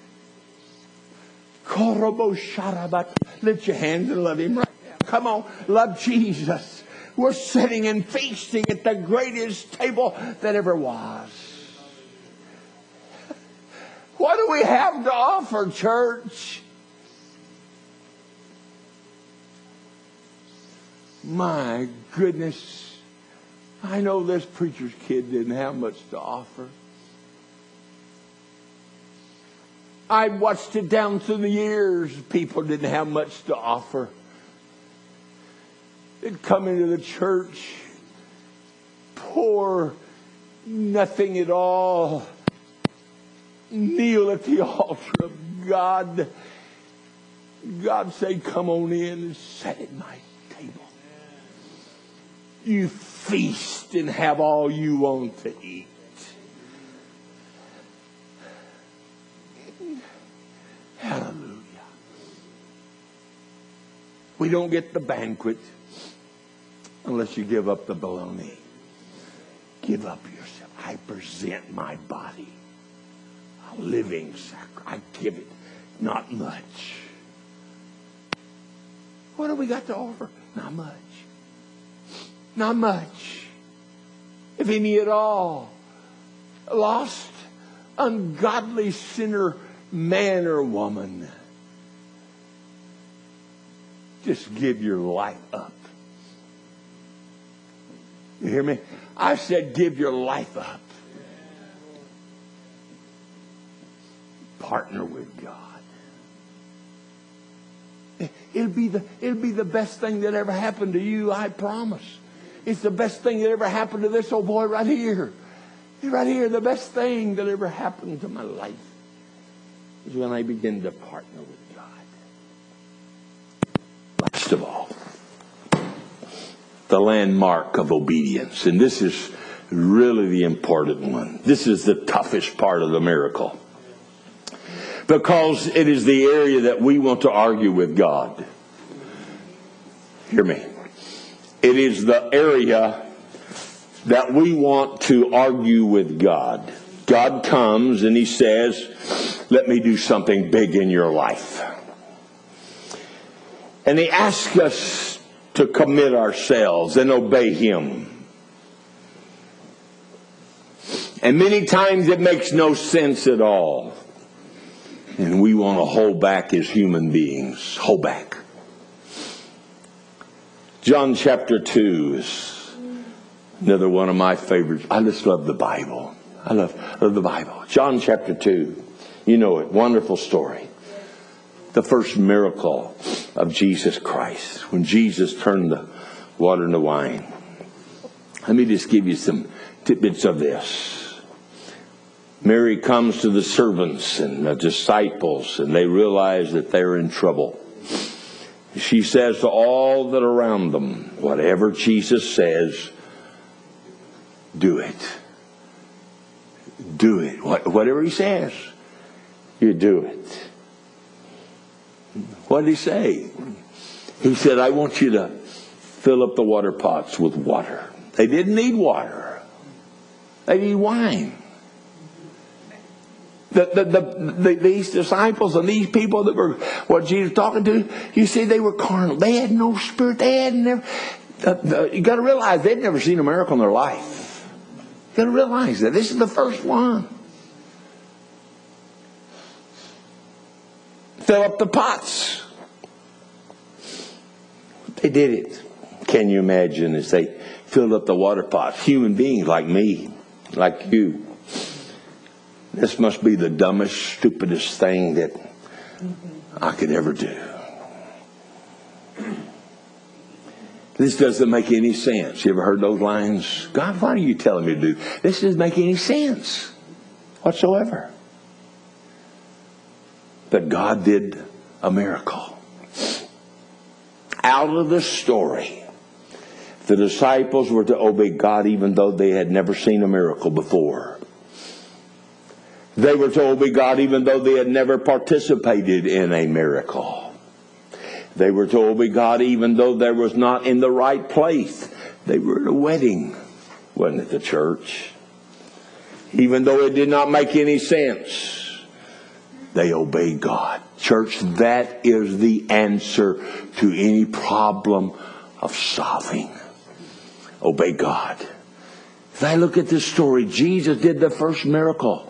Lift your hands and love Him right now. Come on, love Jesus. We're sitting and feasting at the greatest table that ever was. What do we have to offer, church? My goodness. I know this preacher's kid didn't have much to offer. I watched it down through the years. People didn't have much to offer. They'd come into the church, pour nothing at all, kneel at the altar of God. God said, come on in and sit at my table. You feast and have all you want to eat. Hallelujah. We don't get the banquet unless you give up the bologna. Give up yourself. I present my body, a living sacrifice. I give it not much. What do we got to offer? Not much. Not much. If any at all. A lost, ungodly sinner, man or woman, just give your life up. You hear me? I said give your life up. Partner with God. It'll be the best thing that ever happened to you, I promise. It's the best thing that ever happened to this old boy right here. Right here, the best thing that ever happened to my life is when I begin to partner with God. Last of all, the landmark of obedience. And this is really the important one. This is the toughest part of the miracle. Because it is the area that we want to argue with God. Hear me. It is the area that we want to argue with God. God comes and He says, let me do something big in your life. And He asks us to commit ourselves and obey Him. And many times it makes no sense at all. And we want to hold back as human beings. Hold back. John chapter 2 is another one of my favorites. I just love the Bible. I love the Bible. John chapter 2. You know it. Wonderful story. The first miracle of Jesus Christ. When Jesus turned the water into wine. Let me just give you some tidbits of this. Mary comes to the servants and the disciples, and they realize that they're in trouble. She says to all that are around them, whatever Jesus says, do it. Do it. Whatever He says, you do it. What did He say? He said, I want you to fill up the water pots with water. They didn't need water. They need wine. These disciples and these people that were what Jesus was talking to, you see, they were carnal. They had no spirit. They had never. You got to realize they'd never seen a miracle in their life. You got to realize that this is the first one. Fill up the pots. They did it. Can you imagine as they filled up the water pots? Human beings like me, like you. This must be the dumbest, stupidest thing that I could ever do. This doesn't make any sense. You ever heard those lines? God, why are you telling me to do? This doesn't make any sense whatsoever. But God did a miracle. Out of the story, the disciples were to obey God even though they had never seen a miracle before. They were to obey God even though they had never participated in a miracle. They were to obey God even though they was not in the right place. They were at a wedding, wasn't it, the church? Even though it did not make any sense, they obeyed God. Church, that is the answer to any problem of solving. Obey God. If I look at this story, Jesus did the first miracle.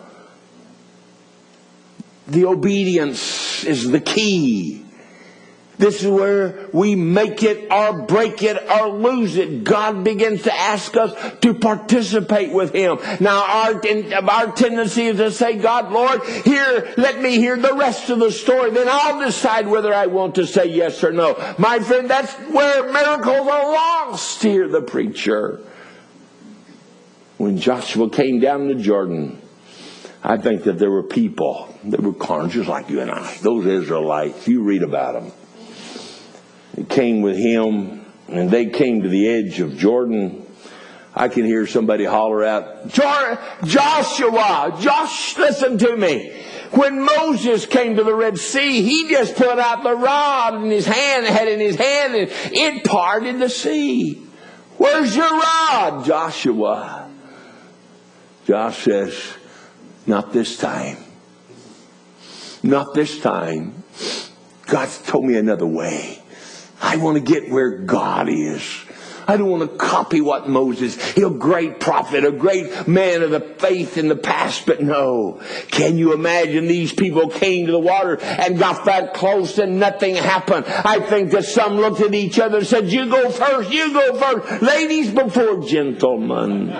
The obedience is the key. This is where we make it or break it or lose it. God begins to ask us to participate with Him. Now our tendency is to say, God, Lord, here, let me hear the rest of the story. Then I'll decide whether I want to say yes or no. My friend, that's where miracles are lost, hear the preacher. When Joshua came down the Jordan, I think that there were people that were carnal, just like you and I. Those Israelites, you read about them. They came with him, and they came to the edge of Jordan. I can hear somebody holler out, Joshua, listen to me. When Moses came to the Red Sea, he just put out the rod in his hand, and it parted the sea. Where's your rod, Joshua? Josh says, not this time. Not this time. God's told me another way. I want to get where God is. I don't want to copy what Moses, he's a great prophet, a great man of the faith in the past, but no. Can you imagine these people came to the water and got that close and nothing happened? I think that some looked at each other and said, you go first, ladies before gentlemen.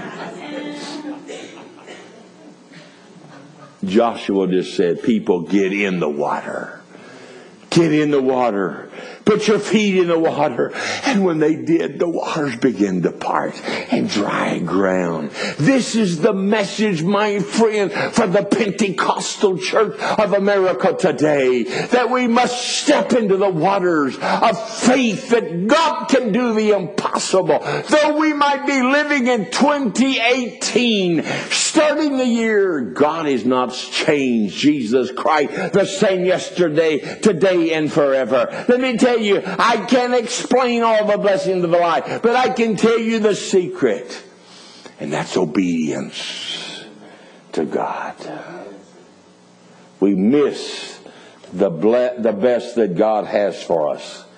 Joshua just said, people, get in the water. Get in the water. Put your feet in the water. And when they did, the waters began to part and dry ground. This is the message, my friend, for the Pentecostal Church of America today. That we must step into the waters of faith that God can do the impossible. Though we might be living in 2018, starting the year, God is not changed. Jesus Christ, the same yesterday, today, and forever. Let me tell you, I can't explain all the blessings of the life, but I can tell you the secret. And that's obedience to God. We miss the best that God has for us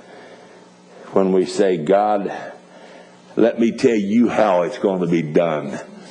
when we say, God, let me tell you how it's going to be done.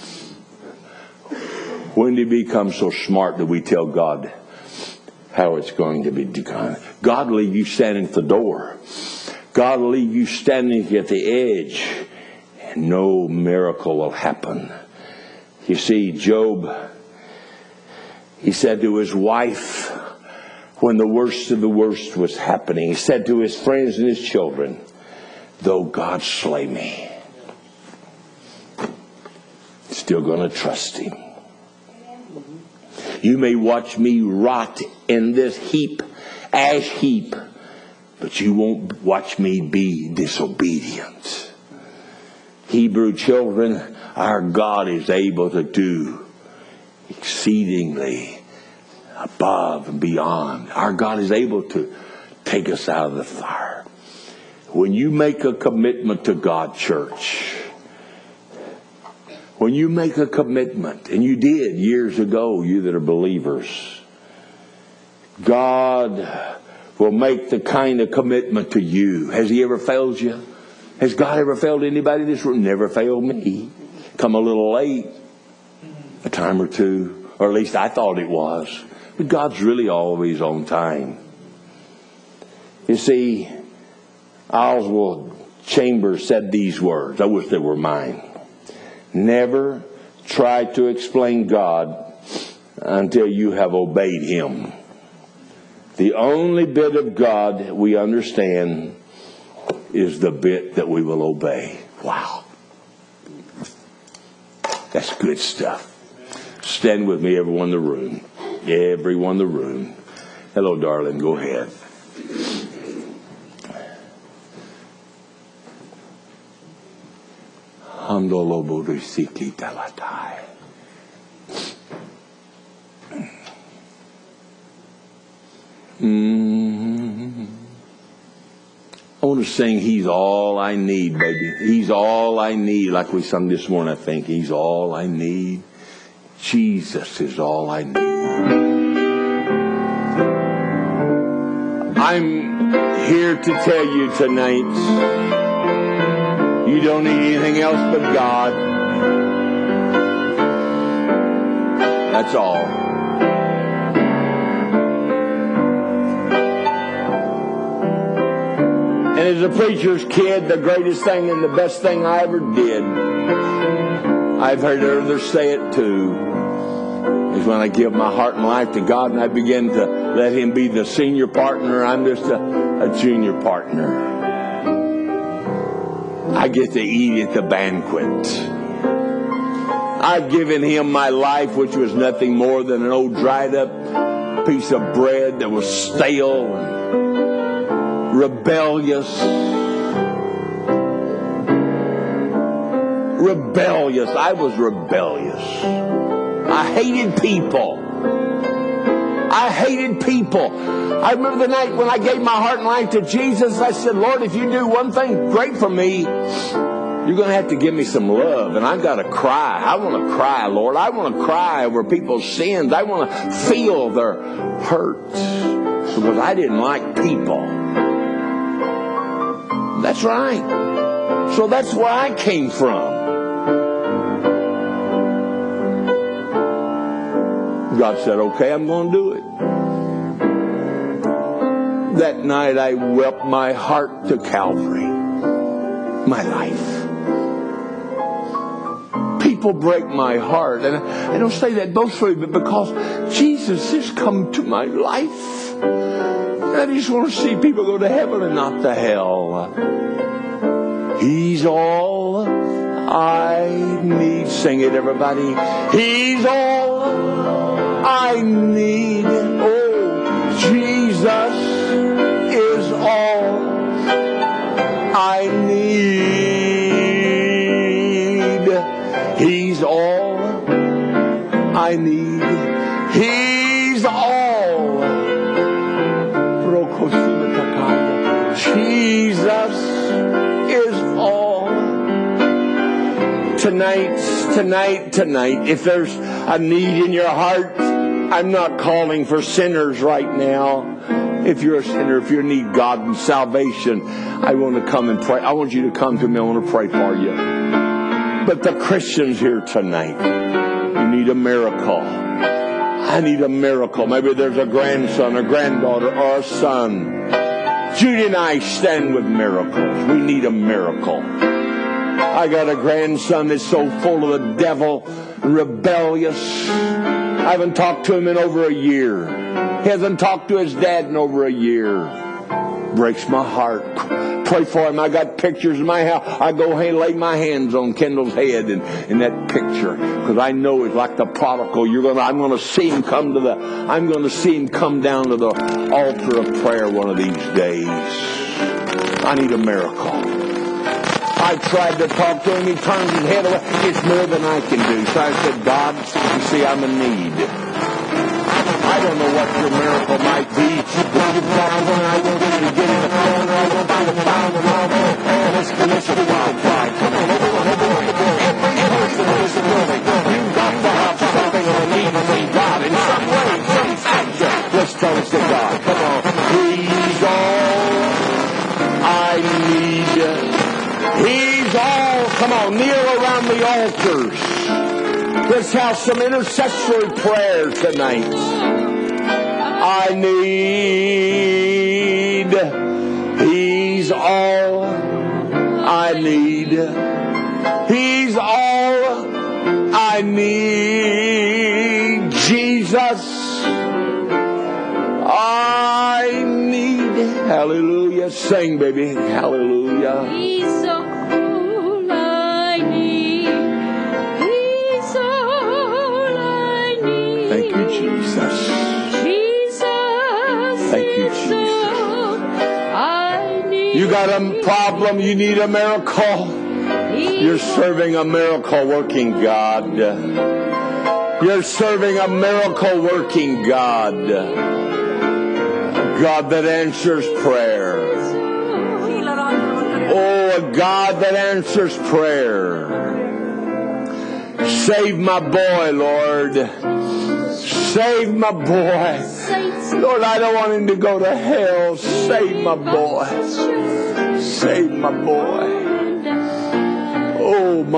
When do we become so smart that we tell God how it's going to be done? God will leave you standing at the door. God will leave you standing at the edge, and no miracle will happen. You see, Job, he said to his wife, when the worst of the worst was happening, he said to his friends and his children, though God slay me, still going to trust him. You may watch me rot in this heap, ash heap, but you won't watch me be disobedient. Hebrew children, our God is able to do exceedingly above and beyond. Our God is able to take us out of the fire. When you make a commitment to God, church, when you make a commitment, and you did years ago, you that are believers, God will make the kind of commitment to you. Has He ever failed you? Has God ever failed anybody in this room? Never failed me. Come a little late, a time or two, or at least I thought it was. But God's really always on time. You see, Oswald Chambers said these words. I wish they were mine. Never try to explain God until you have obeyed Him. The only bit of God that we understand is the bit that we will obey. Wow. That's good stuff. Stand with me, everyone in the room. Everyone in the room. Hello, darling. Go ahead. I want to sing He's All I Need, baby. He's all I need, like we sung this morning, I think. He's all I need. Jesus is all I need. I'm here to tell you tonight, you don't need anything else but God. That's all. And as a preacher's kid, the greatest thing and the best thing I ever did, I've heard others say it too, is when I give my heart and life to God and I begin to let Him be the senior partner. I'm just a junior partner. I get to eat at the banquet. I've given Him my life, which was nothing more than an old dried up piece of bread that was stale and rebellious. Rebellious. I was rebellious. I hated people. I hated people. I remember the night when I gave my heart and life to Jesus. I said, Lord, if you do one thing great for me, you're going to have to give me some love. And I've got to cry. I want to cry, Lord. I want to cry over people's sins. I want to feel their hurt. Because I didn't like people. That's right. So that's where I came from. God said, okay, I'm going to do it. That night I wept my heart to Calvary. My life. People break my heart. And I don't say that boastfully, but because Jesus has come to my life. And I just want to see people go to heaven and not to hell. He's all I need. Sing it, everybody. He's all I need. Oh, Jesus is all I need. He's all I need. He's all. Jesus is all. Tonight, if there's a need in your heart, I'm not calling for sinners right now. If you're a sinner, if you need God and salvation, I want to come and pray. I want you to come to me. I want to pray for you. But the Christians here tonight, you need a miracle. I need a miracle. Maybe there's a grandson, a granddaughter, or a son. Judy and I stand with miracles. We need a miracle. I got a grandson that's so full of the devil, rebellious. I haven't talked to him in over a year. He hasn't talked to his dad in over a year. Breaks my heart. Pray for him. I got pictures in my house. I go and lay my hands on Kendall's head in that picture, because I know it's like the prodigal. I'm going to see him come down to the altar of prayer one of these days. I need a miracle. I tried to talk to him. He turns his head away. It's more than I can do. So I said, God, you see, I'm in need. I don't know what your miracle might be. When you bow when I want you to get in the corner, I want you to bow and all that. Let's come on, come on, every person in this building, you've got to have something of a need from God in some way, some factor. Let's tell us to God. Come on. He's all I need. He's all. Come on, kneel around the altars. Let's have some intercessory prayer tonight. I need. He's all I need. He's all I need. Jesus, I need. Hallelujah. Sing, baby. Hallelujah. He's all I need. He's all I need. Thank you, Jesus. Thank you, Jesus. You got a problem, you need a miracle. You're serving a miracle working God. You're serving a miracle working God. A God that answers prayer. Oh, a God that answers prayer. Save my boy, Lord. Save my boy. Lord, I don't want him to go to hell. Save my boy. Save my boy. Oh,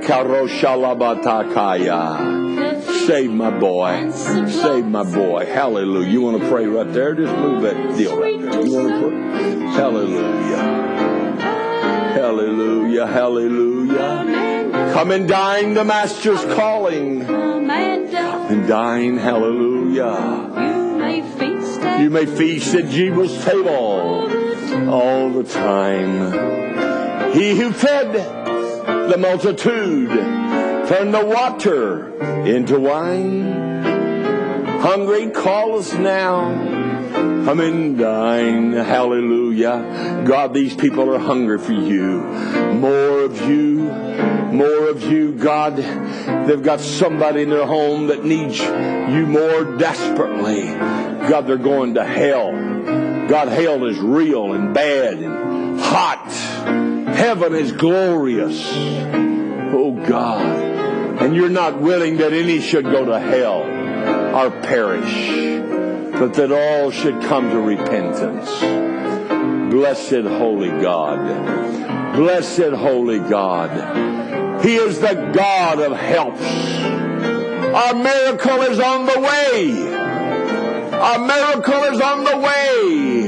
Madekaroshalabatakaya. Save my boy. Save my boy. Hallelujah. You want to pray right there? Just move that deal right there. You want to pray? Hallelujah. Hallelujah. Hallelujah. Come and dine, the Master's calling. Come and dine. Hallelujah. You may feast at Jehovah's table all the time. He who fed the multitude turned the water into wine. Hungry, call us now. Come and dine. Hallelujah. God, these people are hungry for you. More of you. More of you, God. They've got somebody in their home that needs you more desperately. God, they're going to hell. God, hell is real and bad and hot. Heaven is glorious. Oh, God. And you're not willing that any should go to hell or perish, but that all should come to repentance. Blessed holy God. Blessed holy God. He is the God of helps. Our miracle is on the way. Our miracle is on the way.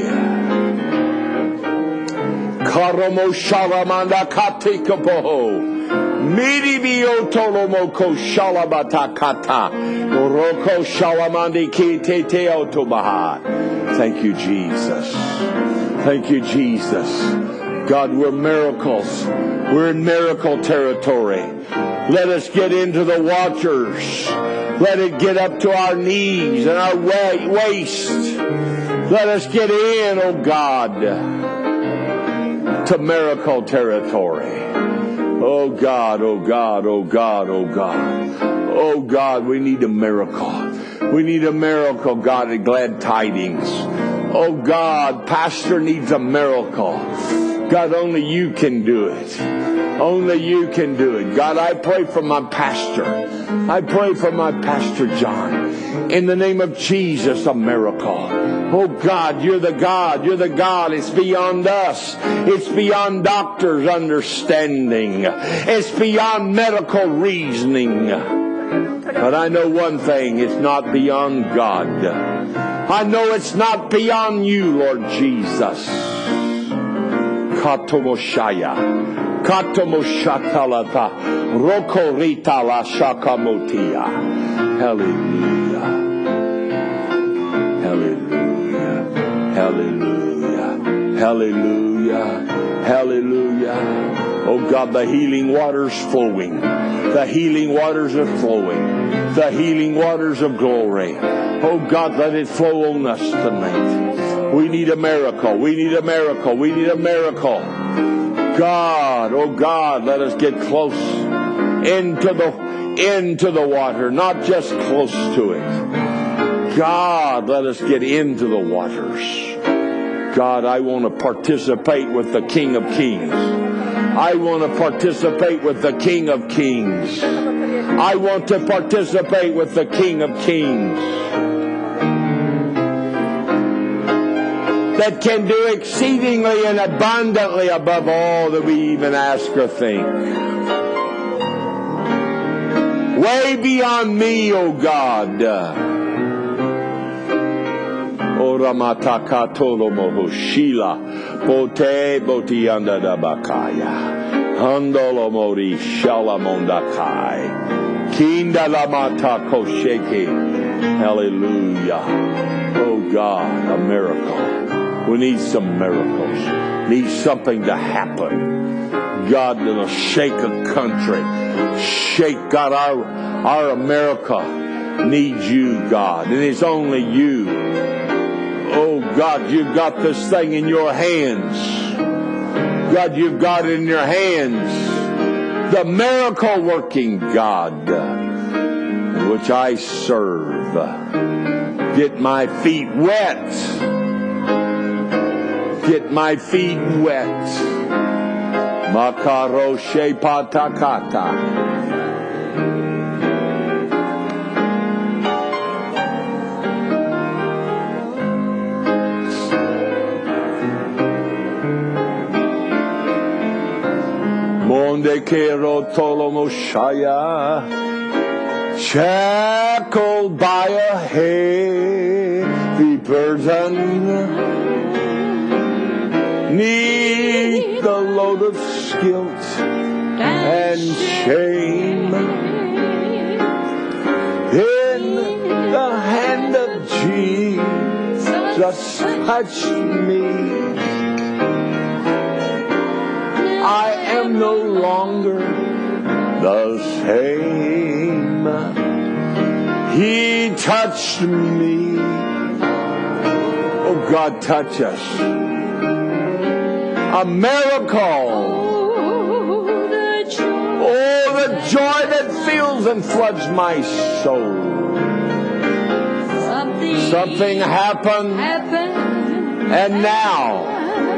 Karomo shalamanda katikapoho. Miribio tolomoko shalabatakata. Roko shalamandi kitete otobaha. Thank you, Jesus. Thank you, Jesus. God, we're miracles. We're in miracle territory. Let us get into the waters. Let it get up to our knees and our waist. Let us get in, oh God, to miracle territory. Oh God, oh God, oh God, oh God. Oh God, we need a miracle. We need a miracle, God, at Glad Tidings. Oh God, Pastor needs a miracle. God, only you can do it. Only you can do it. God, I pray for my pastor. I pray for my Pastor John. In the name of Jesus, a miracle. Oh God, you're the God. You're the God. It's beyond us. It's beyond doctors' understanding. It's beyond medical reasoning. But I know one thing. It's not beyond God. I know it's not beyond you, Lord Jesus. Katomoshaya. Katomoshatalata. Rokorita la shakamotia. Hallelujah. Hallelujah. Hallelujah. Hallelujah. Hallelujah. Oh God, the healing waters flowing. The healing waters are flowing. The healing waters of glory. Oh God, let it flow on us tonight. We need a miracle. We need a miracle. We need a miracle. God, oh God, let us get close into the water, not just close to it. God, let us get into the waters. God, I want to participate with the King of Kings. I want to participate with the King of Kings. I want to participate with the King of Kings. That can do exceedingly and abundantly above all that we even ask or think. Way beyond me, O God. Ora mataka tolo moho shila bote boti anda da bakaya handolo mori shalamondakai kinda la mata kosheke. Hallelujah. Oh God, a miracle. We need some miracles. Need something to happen. God, that'll shake a country. Shake, God, our America needs you, God. And it's only you. Oh, God, you've got this thing in your hands. God, you've got it in your hands. The miracle-working God, which I serve. Get my feet wet. Get my feet wet. Makaro shepatakata. Monde kero tolomoshaya. Shackled by a heavy burden. Need the load of guilt and shame. In the hand of Jesus, touch me. I am no longer the same. He touched me. Oh God, touch us. A miracle. Oh, the joy that fills and floods my soul. Something happened. And now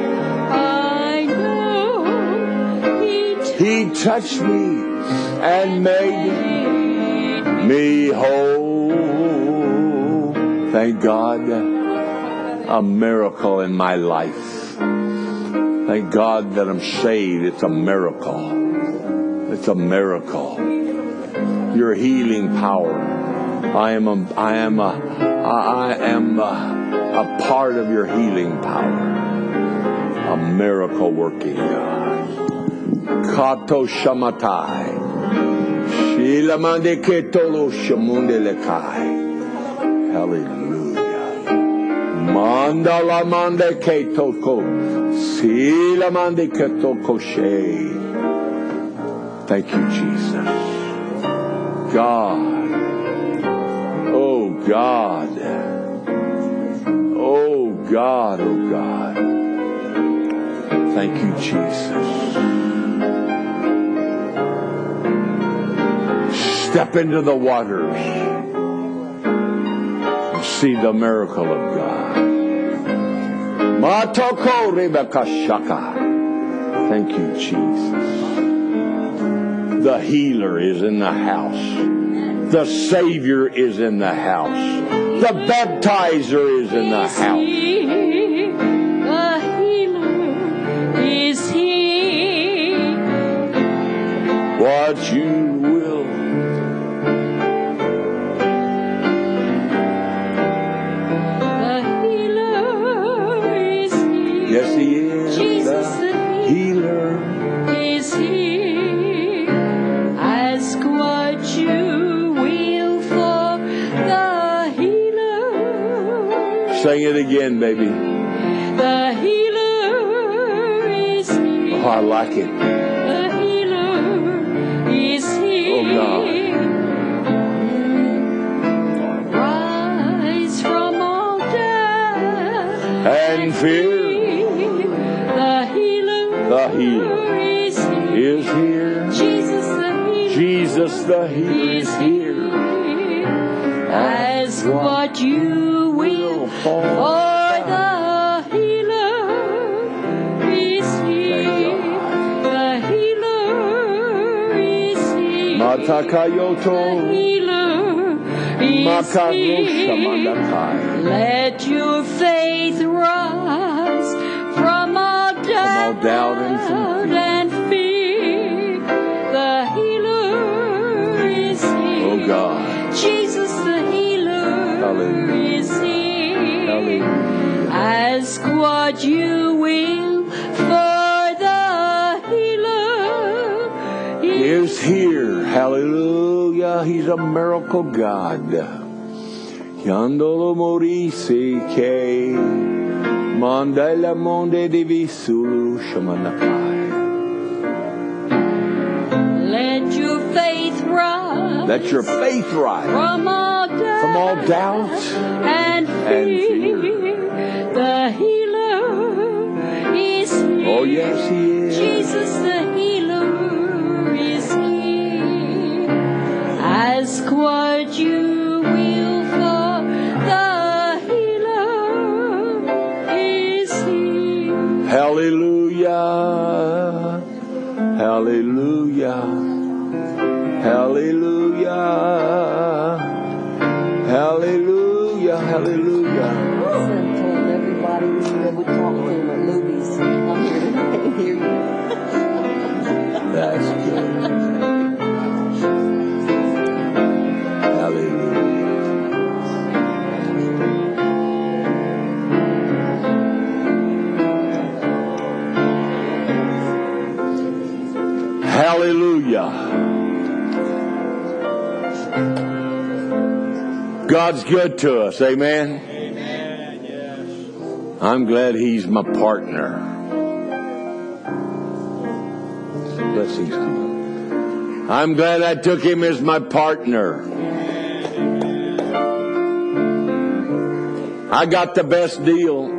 He touched me and made me whole. Thank God. A miracle in my life. Thank God that I'm saved. It's a miracle. It's a miracle. Your healing power. I am a part of your healing power. A miracle working God. Kato shamatai. Shilamande ketolo shamunde lekai. Hallelujah. Mandala mande ketoko. Silamande ketoko she. Thank you, Jesus. God. Oh God. Oh God, oh God. Thank you, Jesus. Step into the waters and see the miracle of God. Matoko Rebecca Shaka. Thank you, Jesus. The healer is in the house. The Savior is in the house. The baptizer is in the house. The healer is here. What you will. The healer is here. Yes, He is. Jesus The healer. is here. Ask what you will for the healer. Sing it again, baby. The healer is here. Oh, I like it. The healer is here. Oh, God. Rise from all death And fear. The healer is here. Is here. Jesus the healer Jesus the healer is here. Ask what you will for the healer is here. The healer is here. The Matakayoto. healer is here. Makaroshamanakai. Let your faith rise from all doubt and from fear. and fear. The healer is here. Oh, God. Jesus the healer Hallelujah. is here. Hallelujah. Ask what you will for the healer Is here. Hallelujah. He's a miracle God. Yandolo Morise Ke Mandela Monde Divisulu Shamanakai. Let your faith rise Let your faith rise from all doubt and fear. fear. The healer is here. Oh, yes, He is. Jesus the healer is here. Ask what you will for the healer is here. Hallelujah. Hallelujah. Hallelujah. Hallelujah. Hallelujah. Son told everybody that would talk to him at movies, I'm here to hear you. That's good. Hallelujah. Hallelujah. God's good to us. Amen. Amen. Yes. I'm glad He's my partner. Blessings. I'm glad I took Him as my partner. I got the best deal.